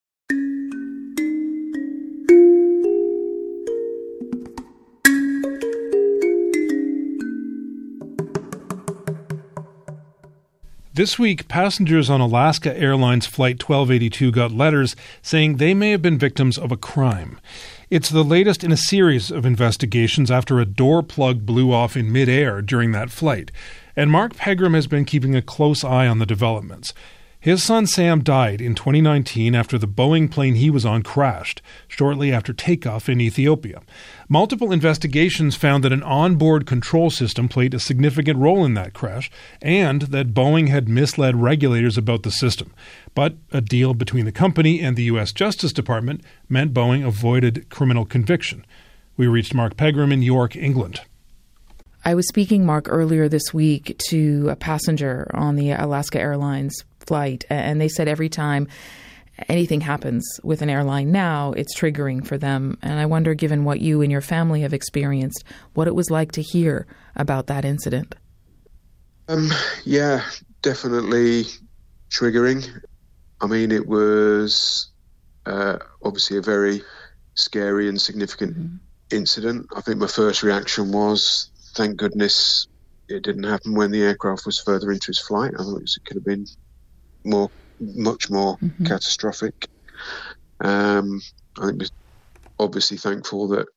This week, passengers on Alaska Airlines Flight 1282 got letters saying they may have been victims of a crime. It's the latest in a series of investigations after a door plug blew off in midair during that flight, and Mark Pegram has been keeping a close eye on the developments. His son Sam died in 2019 after the Boeing plane he was on crashed, shortly after takeoff in Ethiopia. Multiple investigations found that an onboard control system played a significant role in that crash, and that Boeing had misled regulators about the system. But a deal between the company and the U.S. Justice Department meant Boeing avoided criminal conviction. We reached Mark Pegram in York, England. I was speaking, Mark, earlier this week to a passenger on the Alaska Airlines flight, and they said every time anything happens with an airline now, it's triggering for them. And I wonder, given what you and your family have experienced, what it was like to hear about that incident. Yeah, definitely triggering. I mean, it was obviously a very scary and significant incident. I think my first reaction was, thank goodness it didn't happen when the aircraft was further into its flight. Otherwise it could have been much more catastrophic. I think we're obviously thankful that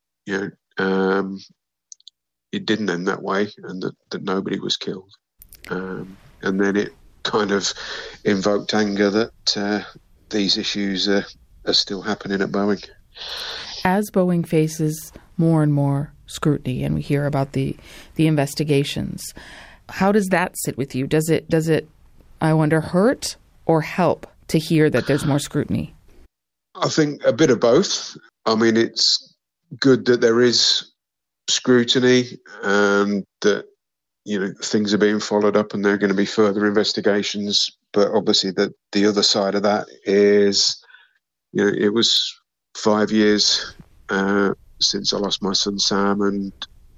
it didn't end that way, and that nobody was killed. And then it kind of invoked anger that these issues are still happening at Boeing. As Boeing faces more and more scrutiny, and we hear about the investigations, how does that sit with you? Does it I wonder, hurt or help to hear that there's more scrutiny? I think a bit of both. I mean, it's good that there is scrutiny and that, things are being followed up and there are going to be further investigations. But obviously the other side of that is, it was 5 years since I lost my son Sam, and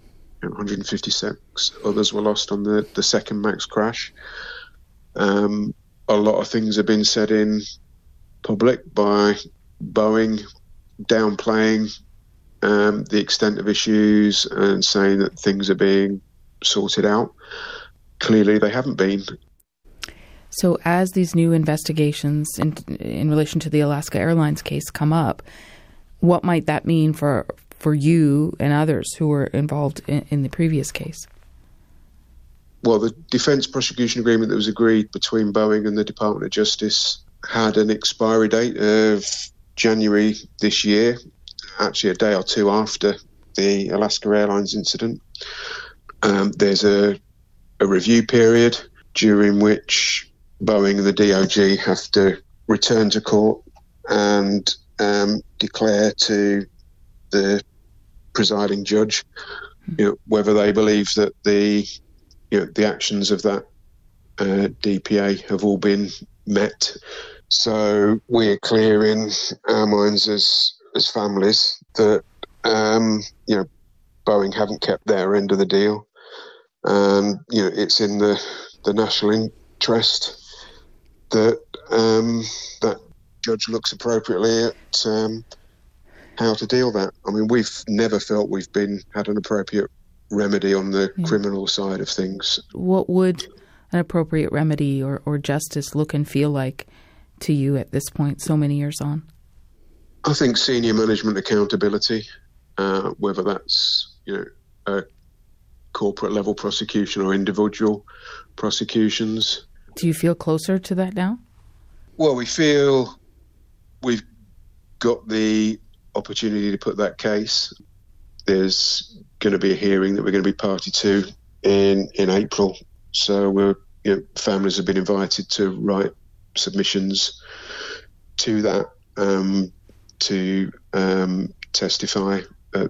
156 others were lost on the second MAX crash. A lot of things have been said in public by Boeing, downplaying the extent of issues and saying that things are being sorted out. Clearly they haven't been. So as these new investigations in relation to the Alaska Airlines case come up, what might that mean for you and others who were involved in the previous case? Well, the defence prosecution agreement that was agreed between Boeing and the Department of Justice had an expiry date of January this year, actually a day or two after the Alaska Airlines incident. There's a review period during which Boeing and the DOJ have to return to court and declare to the presiding judge whether they believe that the actions of that DPA have all been met. So we're clear in our minds as families that Boeing haven't kept their end of the deal. It's in the national interest that that judge looks appropriately at how to deal that. I mean, we've never felt we've had an appropriate remedy on the criminal side of things. What would an appropriate remedy or justice look and feel like to you at this point, so many years on? I think senior management accountability, whether that's a corporate level prosecution or individual prosecutions. Do you feel closer to that now? Well, we feel we've got the opportunity to put that case. There's going to be a hearing that we're going to be party to in April. So families have been invited to write submissions to that to testify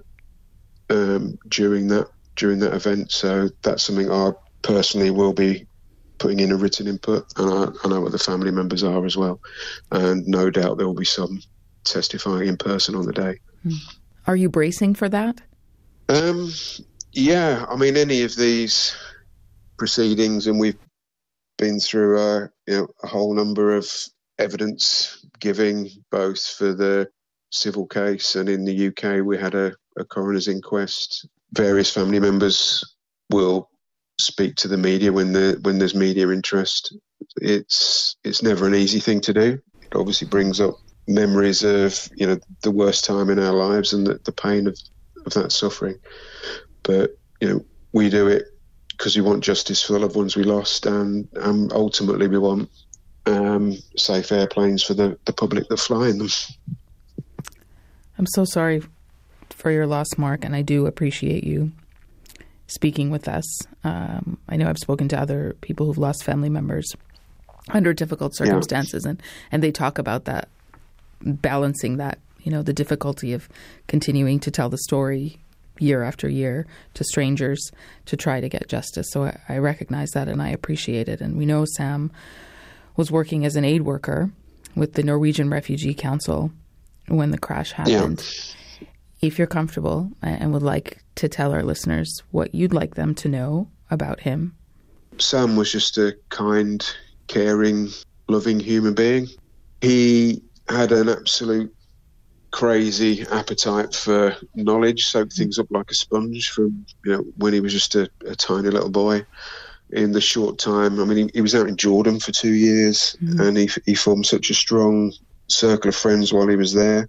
during that event. So that's something I personally will be putting in a written input, and I know what the family members are as well. And no doubt there will be some testifying in person on the day. Are you bracing for that? Yeah, I mean, any of these proceedings, and we've been through a whole number of evidence giving, both for the civil case and in the UK we had a coroner's inquest. Various family members will speak to the media when there's media interest. It's never an easy thing to do. It obviously brings up memories of the worst time in our lives and the pain of that suffering. But we do it because we want justice for the loved ones we lost, and ultimately we want safe airplanes for the public that fly in them. I'm so sorry for your loss, Mark, and I do appreciate you speaking with us. I know I've spoken to other people who've lost family members under difficult circumstances, and they talk about that, balancing that, the difficulty of continuing to tell the story year after year to strangers to try to get justice. So I recognize that and I appreciate it. And we know Sam was working as an aid worker with the Norwegian Refugee Council when the crash happened. Yeah. If you're comfortable and would like to tell our listeners what you'd like them to know about him. Sam was just a kind, caring, loving human being. He had an absolute crazy appetite for knowledge, soaked things up like a sponge from when he was just a tiny little boy. In the short time, I mean, he was out in Jordan for 2 years, and he formed such a strong circle of friends while he was there.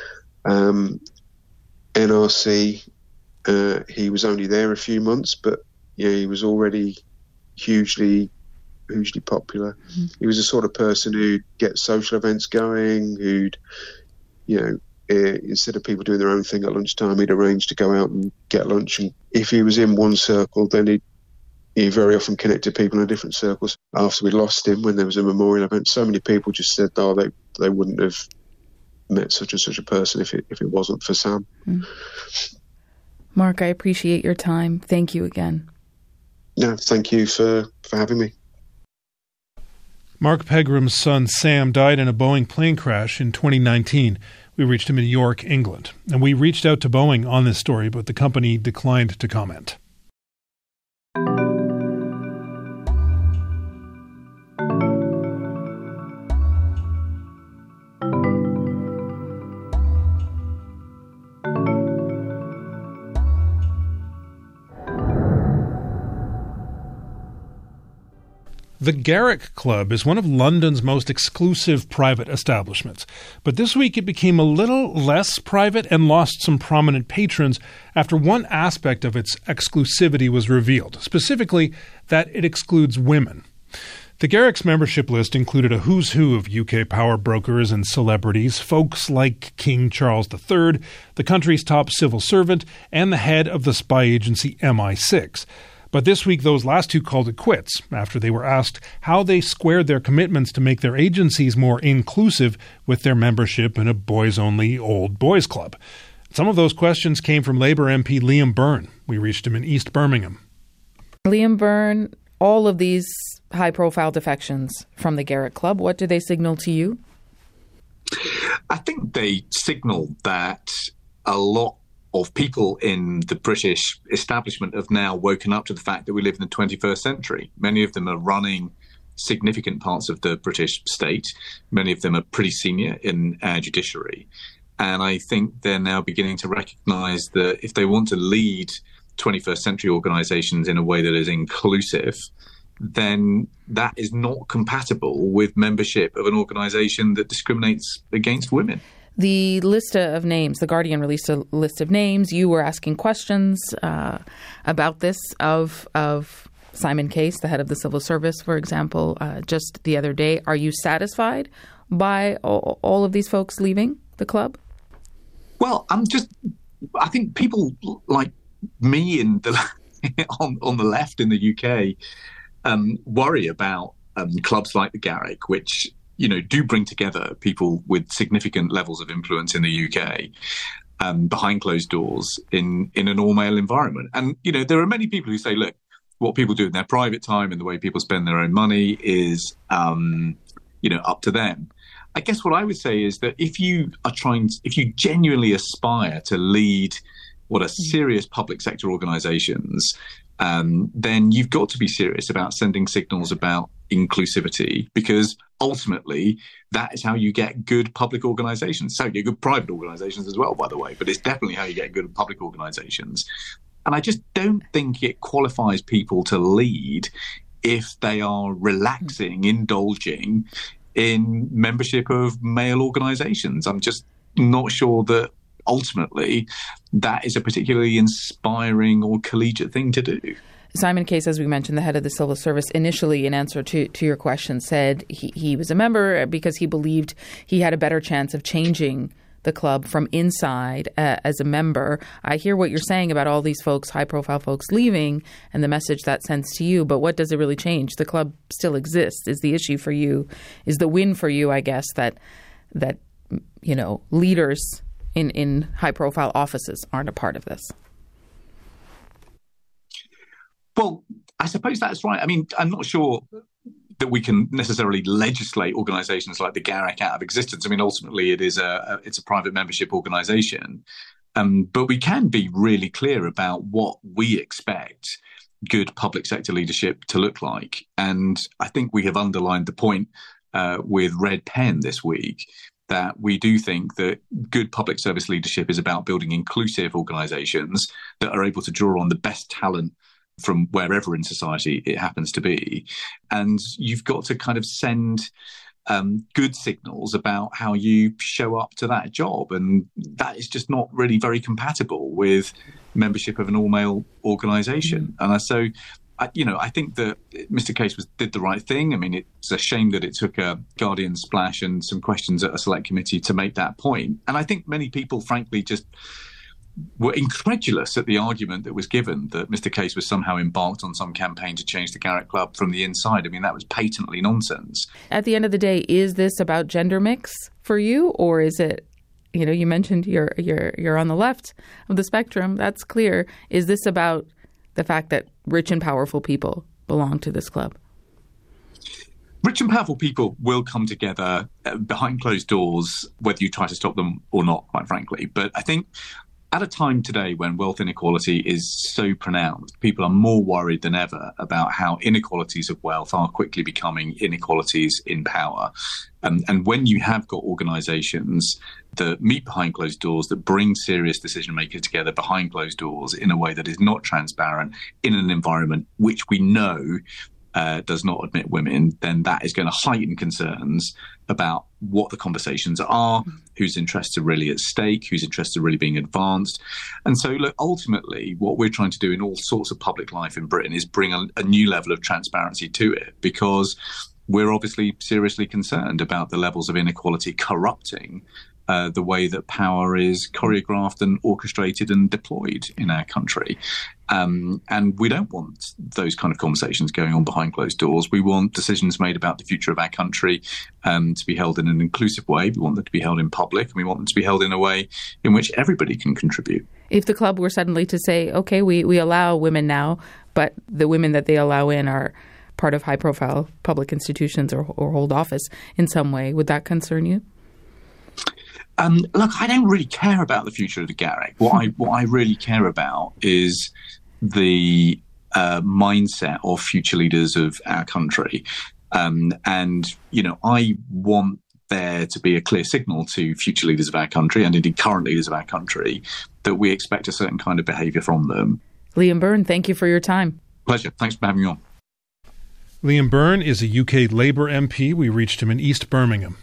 NRC, he was only there a few months, but he was already hugely popular. He was the sort of person who'd get social events going, who'd instead of people doing their own thing at lunchtime, he'd arrange to go out and get lunch. And if he was in one circle, then he very often connected people in different circles. After we lost him, when there was a memorial event, so many people just said, they wouldn't have met such and such a person if it wasn't for Sam. Mark, I appreciate your time. Thank you again. No, thank you for having me. Mark Pegram's son Sam died in a Boeing plane crash in 2019. We reached him in York, England. And we reached out to Boeing on this story, but the company declined to comment. The Garrick Club is one of London's most exclusive private establishments. But this week it became a little less private and lost some prominent patrons after one aspect of its exclusivity was revealed, specifically that it excludes women. The Garrick's membership list included a who's who of UK power brokers and celebrities, folks like King Charles III, the country's top civil servant, and the head of the spy agency MI6. But this week, those last two called it quits after they were asked how they squared their commitments to make their agencies more inclusive with their membership in a boys-only old boys club. Some of those questions came from Labour MP Liam Byrne. We reached him in East Birmingham. Liam Byrne, all of these high-profile defections from the Garrick Club, what do they signal to you? I think they signal that a lot of people in the British establishment have now woken up to the fact that we live in the 21st century. Many of them are running significant parts of the British state. Many of them are pretty senior in our judiciary. And I think they're now beginning to recognise that if they want to lead 21st century organisations in a way that is inclusive, then that is not compatible with membership of an organisation that discriminates against women. The list of names, The Guardian released a list of names. You were asking questions about this of Simon Case, the head of the civil service, for example, just the other day. Are you satisfied by all of these folks leaving the club? Well, I think people like me on the left in the UK worry about clubs like the Garrick, which, you know, do bring together people with significant levels of influence in the UK behind closed doors in an all-male environment. And, you know, there are many people who say, look, what people do in their private time and the way people spend their own money is, up to them. I guess what I would say is that if you genuinely aspire to lead what are serious public sector organisations, then you've got to be serious about sending signals about inclusivity, because ultimately that is how you get good public organisations. So you get good private organisations as well, by the way, but it's definitely how you get good public organisations. And I just don't think it qualifies people to lead if they are relaxing, indulging in membership of male organisations. I'm just not sure that ultimately that is a particularly inspiring or collegiate thing to do. Simon Case, as we mentioned, the head of the civil service, initially in answer to your question said he was a member because he believed he had a better chance of changing the club from inside as a member. I hear what you're saying about all these folks, high-profile folks leaving and the message that sends to you, but what does it really change? The club still exists. Is the issue for you, is the win for you, I guess, that leaders in high-profile offices aren't a part of this? Well, I suppose that's right. I mean, I'm not sure that we can necessarily legislate organisations like the Garrick out of existence. I mean, ultimately, it's a private membership organisation, but we can be really clear about what we expect good public sector leadership to look like. And I think we have underlined the point with Red Pen this week that we do think that good public service leadership is about building inclusive organisations that are able to draw on the best talent from wherever in society it happens to be. And you've got to kind of send good signals about how you show up to that job. And that is just not really very compatible with membership of an all-male organisation. And so, I think that Mr. Case did the right thing. I mean, it's a shame that it took a Guardian splash and some questions at a select committee to make that point. And I think many people, frankly, just were incredulous at the argument that was given that Mr. Case was somehow embarked on some campaign to change the Garrick Club from the inside. I mean, that was patently nonsense. At the end of the day, is this about gender mix for you, or is it, you mentioned you're on the left of the spectrum. That's clear. Is this about the fact that rich and powerful people belong to this club? Rich and powerful people will come together behind closed doors, whether you try to stop them or not, quite frankly. But I think at a time today when wealth inequality is so pronounced, people are more worried than ever about how inequalities of wealth are quickly becoming inequalities in power. And when you have got organisations that meet behind closed doors, that bring serious decision makers together behind closed doors in a way that is not transparent, in an environment which we know does not admit women, then that is going to heighten concerns about what the conversations are, whose interests are really at stake, whose interests are really being advanced. And so, look, ultimately, what we're trying to do in all sorts of public life in Britain is bring a new level of transparency to it, because we're obviously seriously concerned about the levels of inequality corrupting the way that power is choreographed and orchestrated and deployed in our country. And we don't want those kind of conversations going on behind closed doors. We want decisions made about the future of our country to be held in an inclusive way. We want them to be held in public, and we want them to be held in a way in which everybody can contribute. If the club were suddenly to say, okay, we allow women now, but the women that they allow in are part of high-profile public institutions or hold office in some way, would that concern you? Look, I don't really care about the future of the Garrick. What I really care about is the mindset of future leaders of our country. And, I want there to be a clear signal to future leaders of our country and indeed current leaders of our country that we expect a certain kind of behaviour from them. Liam Byrne, thank you for your time. Pleasure. Thanks for having me on. Liam Byrne is a UK Labour MP. We reached him in East Birmingham.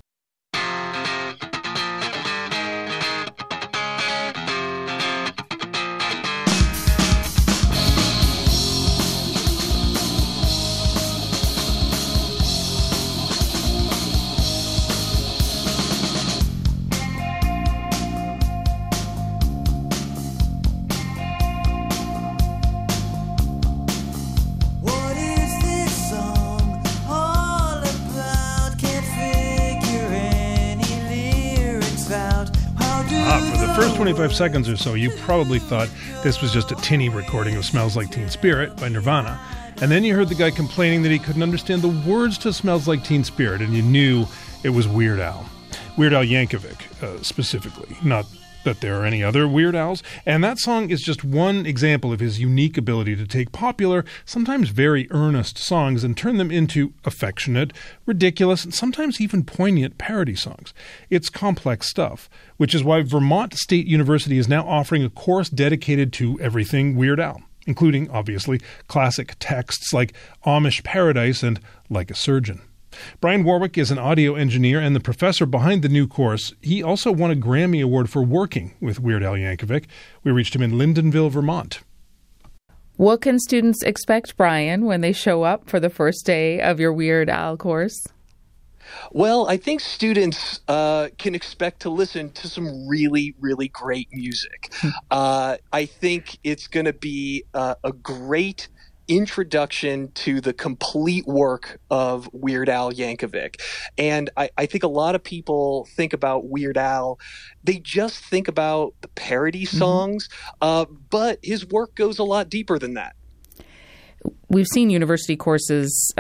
For the first 25 seconds or so, you probably thought this was just a tinny recording of Smells Like Teen Spirit by Nirvana. And then you heard the guy complaining that he couldn't understand the words to Smells Like Teen Spirit, and you knew it was Weird Al. Weird Al Yankovic, specifically. Not that there are any other Weird Als. And that song is just one example of his unique ability to take popular, sometimes very earnest songs and turn them into affectionate, ridiculous, and sometimes even poignant parody songs. It's complex stuff, which is why Vermont State University is now offering a course dedicated to everything Weird Al, including, obviously, classic texts like Amish Paradise and Like a Surgeon. Brian Warwick is an audio engineer and the professor behind the new course. He also won a Grammy Award for working with Weird Al Yankovic. We reached him in Lyndonville, Vermont. What can students expect, Brian, when they show up for the first day of your Weird Al course? Well, I think students can expect to listen to some really, really great music. I think it's going to be a great introduction to the complete work of Weird Al Yankovic. And I think a lot of people think about Weird Al, they just think about the parody songs, but his work goes a lot deeper than that. We've seen university courses,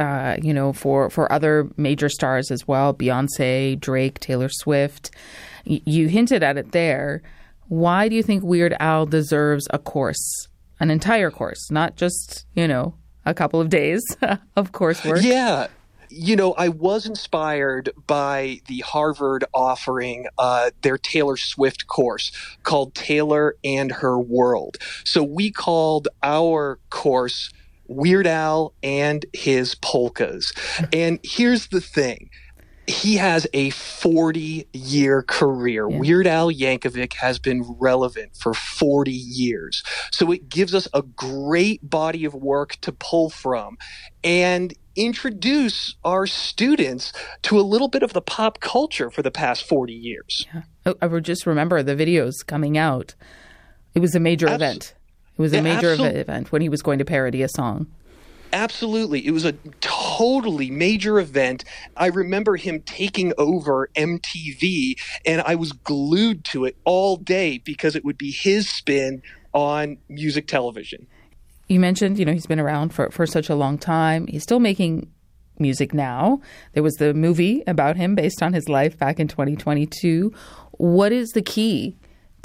for other major stars as well, Beyonce, Drake, Taylor Swift. You hinted at it there. Why do you think Weird Al deserves a course? An entire course, not just, a couple of days of coursework. Yeah. I was inspired by the Harvard offering their Taylor Swift course called Taylor and Her World. So we called our course Weird Al and His Polkas. And here's the thing. He has a 40-year career. Yeah. Weird Al Yankovic has been relevant for 40 years. So it gives us a great body of work to pull from and introduce our students to a little bit of the pop culture for the past 40 years. Yeah. I would just remember the videos coming out. It was a major event. It was a major event when he was going to parody a song. Absolutely. It was a totally major event. I remember him taking over MTV, and I was glued to it all day because it would be his spin on music television. You mentioned, he's been around for such a long time. He's still making music now. There was the movie about him based on his life back in 2022. What is the key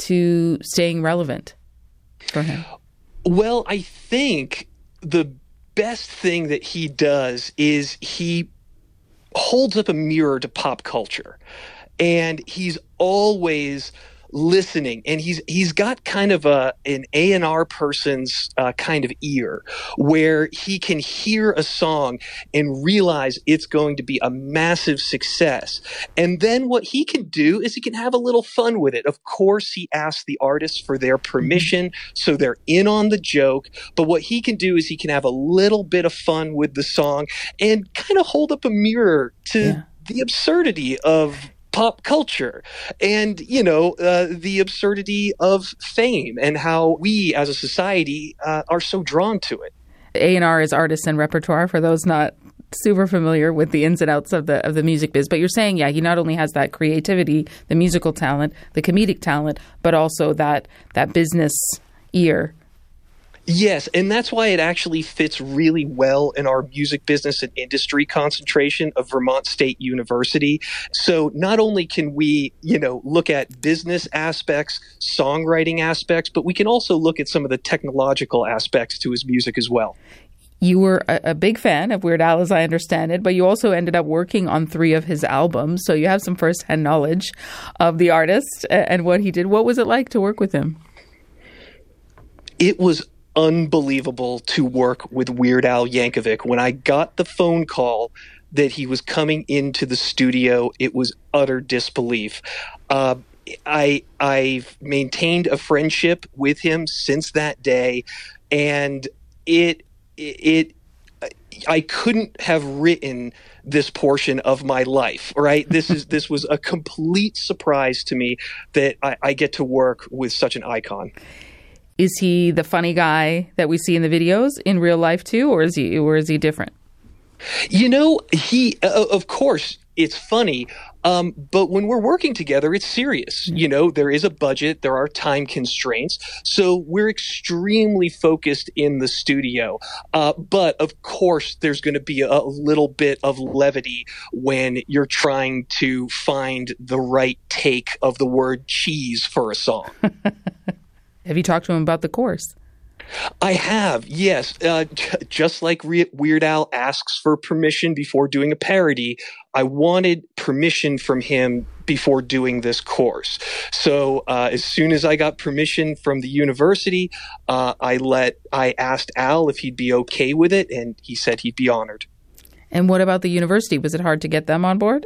to staying relevant for him? Well, I think the best thing that he does is he holds up a mirror to pop culture, and he's always listening, and he's got kind of an A&R person's kind of ear where he can hear a song and realize it's going to be a massive success. And then what he can do is he can have a little fun with it. Of course, he asks the artists for their permission, so they're in on the joke. But what he can do is he can have a little bit of fun with the song and kind of hold up a mirror to the absurdity of pop culture and, the absurdity of fame and how we as a society are so drawn to it. A&R is artists and repertoire, for those not super familiar with the ins and outs of the music biz. But you're saying, he not only has that creativity, the musical talent, the comedic talent, but also that business ear. Yes, and that's why it actually fits really well in our music business and industry concentration of Vermont State University. So not only can we, look at business aspects, songwriting aspects, but we can also look at some of the technological aspects to his music as well. You were a big fan of Weird Al, as I understand it, but you also ended up working on 3 of his albums. So you have some firsthand knowledge of the artist and what he did. What was it like to work with him? It was unbelievable to work with Weird Al Yankovic. When I got the phone call that he was coming into the studio, it was utter disbelief. I've maintained a friendship with him since that day, and I couldn't have written this portion of my life, right? This was a complete surprise to me that I get to work with such an icon. Is he the funny guy that we see in the videos in real life too, or is he different? You know, he of course it's funny, but when we're working together, it's serious. You know, there is a budget, there are time constraints, so we're extremely focused in the studio. But of course, there's going to be a little bit of levity when you're trying to find the right take of the word cheese for a song. Have you talked to him about the course? I have, yes. Just like Weird Al asks for permission before doing a parody, I wanted permission from him before doing this course. So as soon as I got permission from the university, I asked Al if he'd be okay with it, and he said he'd be honored. And what about the university? Was it hard to get them on board?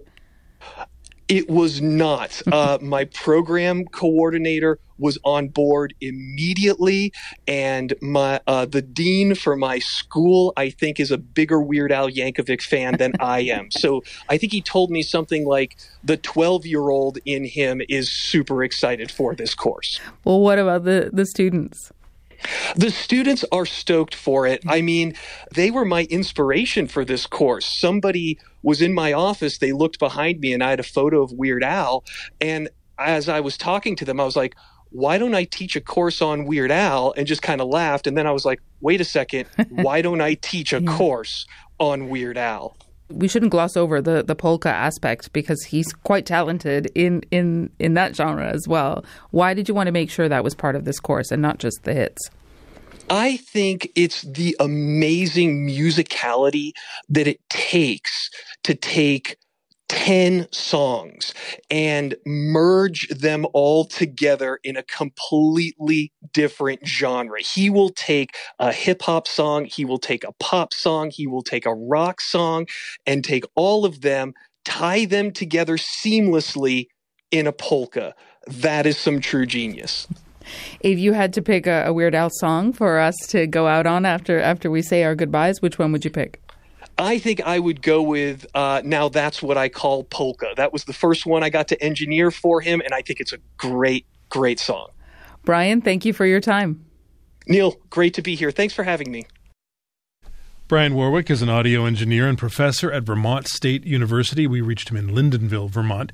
It was not. My program coordinator was on board immediately, and the dean for my school, I think, is a bigger Weird Al Yankovic fan than I am. So I think he told me something like the 12-year-old in him is super excited for this course. Well, what about the students? The students are stoked for it. I mean, they were my inspiration for this course. Somebody was in my office, they looked behind me, and I had a photo of Weird Al. And as I was talking to them, I was like, why don't I teach a course on Weird Al? And just kind of laughed. And then I was like, wait a second, why don't I teach a course on Weird Al? We shouldn't gloss over the polka aspect, because he's quite talented in that genre as well. Why did you want to make sure that was part of this course and not just the hits? I think it's the amazing musicality that it takes to take 10 songs and merge them all together in a completely different genre. He will take a hip hop song, he will take a pop song, he will take a rock song, and take all of them, tie them together seamlessly in a polka. That is some true genius. If you had to pick a Weird Al song for us to go out on after we say our goodbyes, which one would you pick? I think I would go with Now That's What I Call Polka. That was the first one I got to engineer for him, and I think it's a great, great song. Brian, thank you for your time. Neil, great to be here. Thanks for having me. Brian Warwick is an audio engineer and professor at Vermont State University. We reached him in Lyndonville, Vermont.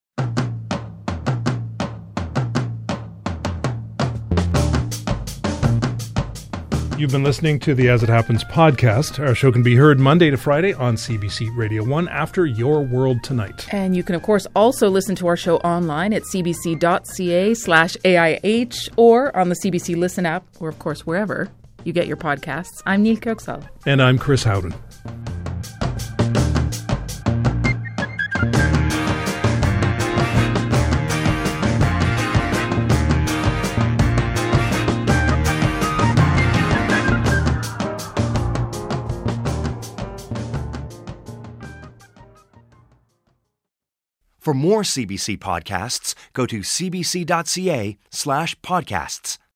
You've been listening to the As It Happens podcast. Our show can be heard Monday to Friday on CBC Radio 1 after Your World Tonight. And you can, of course, also listen to our show online at cbc.ca/AIH or on the CBC Listen app, or, of course, wherever you get your podcasts. I'm Neil Köksal. And I'm Chris Howden. For more CBC podcasts, go to cbc.ca/podcasts.